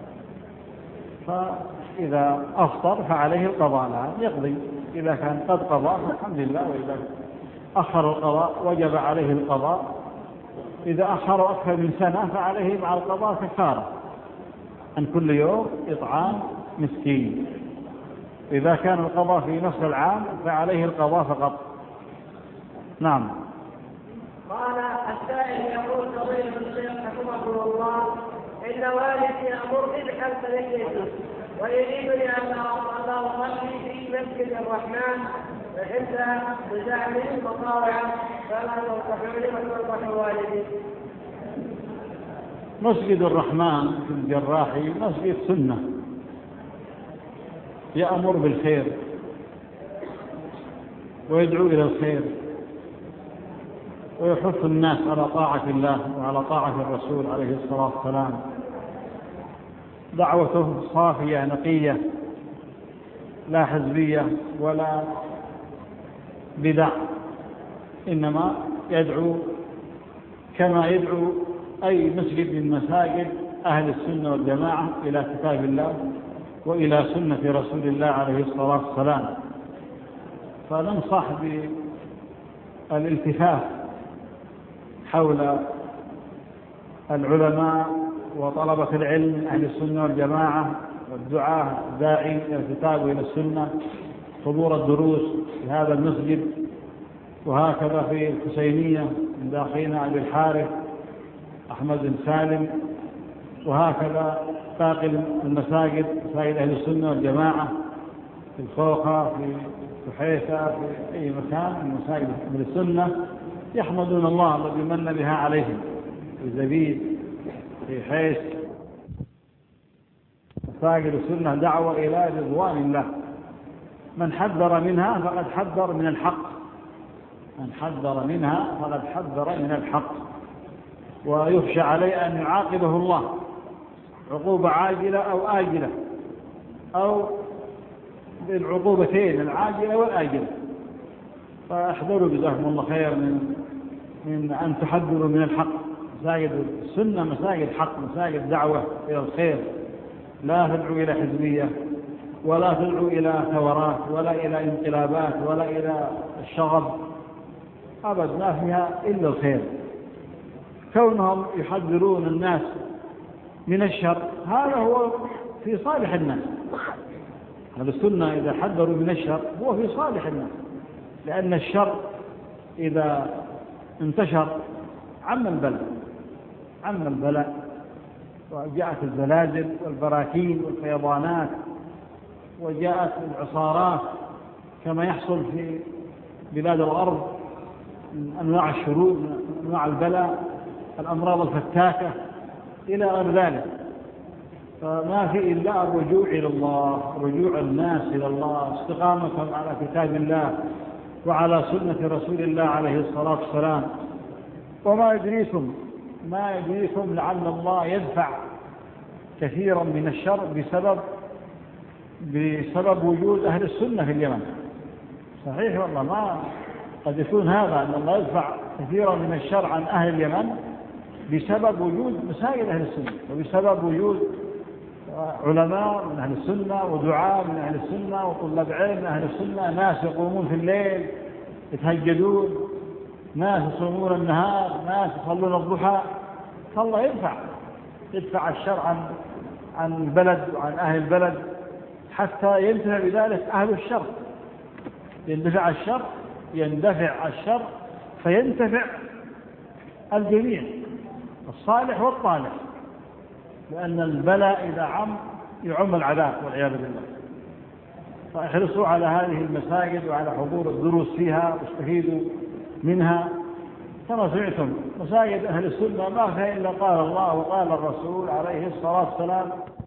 فإذا أفطر فعليه القضاء، يقضي إذا كان قد قضى الحمد لله، وإذا أخر القضاء وجب عليه القضاء إذا أخر أكثر من سنة فعليه مع القضاء كفارة عن كل يوم إطعام مسكين. إذا كان القضاء في نفس العام فعليه القضاء فقط. نعم. قال السائل يقول فضيلة الشيخ حفظه الله إن والدي يأمرني بحلق لحيتي ويريدني أن أصلي في مسجد الرحمن عند مزاحم مطاوعة، فلا تنصحوني وتنصح والدي؟ مسجد الرحمن في الجراحي مسجد سنة يأمر بالخير ويدعو إلى الخير ويحث الناس على طاعة الله وعلى طاعة الرسول عليه الصلاة والسلام. دعوته صافية نقية لا حزبية ولا بدع، إنما يدعو كما يدعو أي مسجد من مساجد أهل السنة والجماعة إلى كتاب الله وإلى سنة رسول الله عليه الصلاة والسلام. فننصح بالالتفاف حول العلماء وطلبة العلم من أهل السنة والجماعة والدعاة الداعين إلى الكتاب وإلى السنة، حضور الدروس في هذا المسجد، وهكذا في الحسينية عند أخينا أبي الحارث أحمد بن سالم، وهكذا باقي المساجد مساجد أهل السنة والجماعة في الخوخة في سحيفة في أي مكان من مساجد أهل السنة يحمدون الله الذي من بها عليهم، في زبيد في حيث مساجد السنة دعوة إلى رضوان الله. من حذر منها فقد حذر من الحق، من حذر منها فقد حذر من الحق، ويخشى عليه أن يعاقبه الله عقوبة عاجلة أو آجلة أو بالعقوبتين العاجلة والآجلة. فاحذروا جزاكم الله خير من من أن تحذروا من الحق. مساجد السنة مساجد حق، مساجد دعوة إلى الخير، لا تدعو إلى حزبية ولا تدعو إلى ثورات ولا إلى انقلابات ولا إلى الشغب، أبدا ما فيها إلا الخير. كونهم يحذرون الناس من الشر هذا هو في صالح الناس. هذا السنة إذا حذروا من الشر هو في صالح الناس، لأن الشر إذا انتشر عم البلاء عم البلاء وجاءت الزلازل والبراكين والفيضانات وجاءت العصارات كما يحصل في بلاد الغرب من أنواع الشرور، من أنواع البلاء، الأمراض الفتاكة إلى غير ذلك. فما في إلا الرجوع إلى الله، رجوع الناس إلى الله، استقامتهم على كتاب الله وعلى سنة رسول الله عليه الصلاة والسلام. وما يدريكم ما يدريكم لعل الله يدفع كثيرا من الشر بسبب بسبب وجود أهل السنة في اليمن. صحيح والله، ما قد يكون هذا أن الله يدفع كثيرا من الشر عن أهل اليمن بسبب وجود مساجد أهل السنة، وبسبب وجود علماء من أهل السنة ودعاء من أهل السنة وطلاب علم من أهل السنة، ناس يقومون في الليل يتهجدون، ناس يصومون النهار، ناس يصلون الضحى. فالله يدفع يدفع الشر عن عن البلد وعن أهل البلد حتى ينتفع بذلك أهل الشر. يندفع الشر يندفع الشر فينتفع الجميع، الصالح والطالح، لأن البلاء إذا عم يعم العذاب والعياذ بالله. فاحرصوا على هذه المساجد وعلى حضور الدروس فيها واستفيدوا منها. كما سمعتم مساجد أهل السنة ما فيها إلا قال الله وقال الرسول عليه الصلاة والسلام.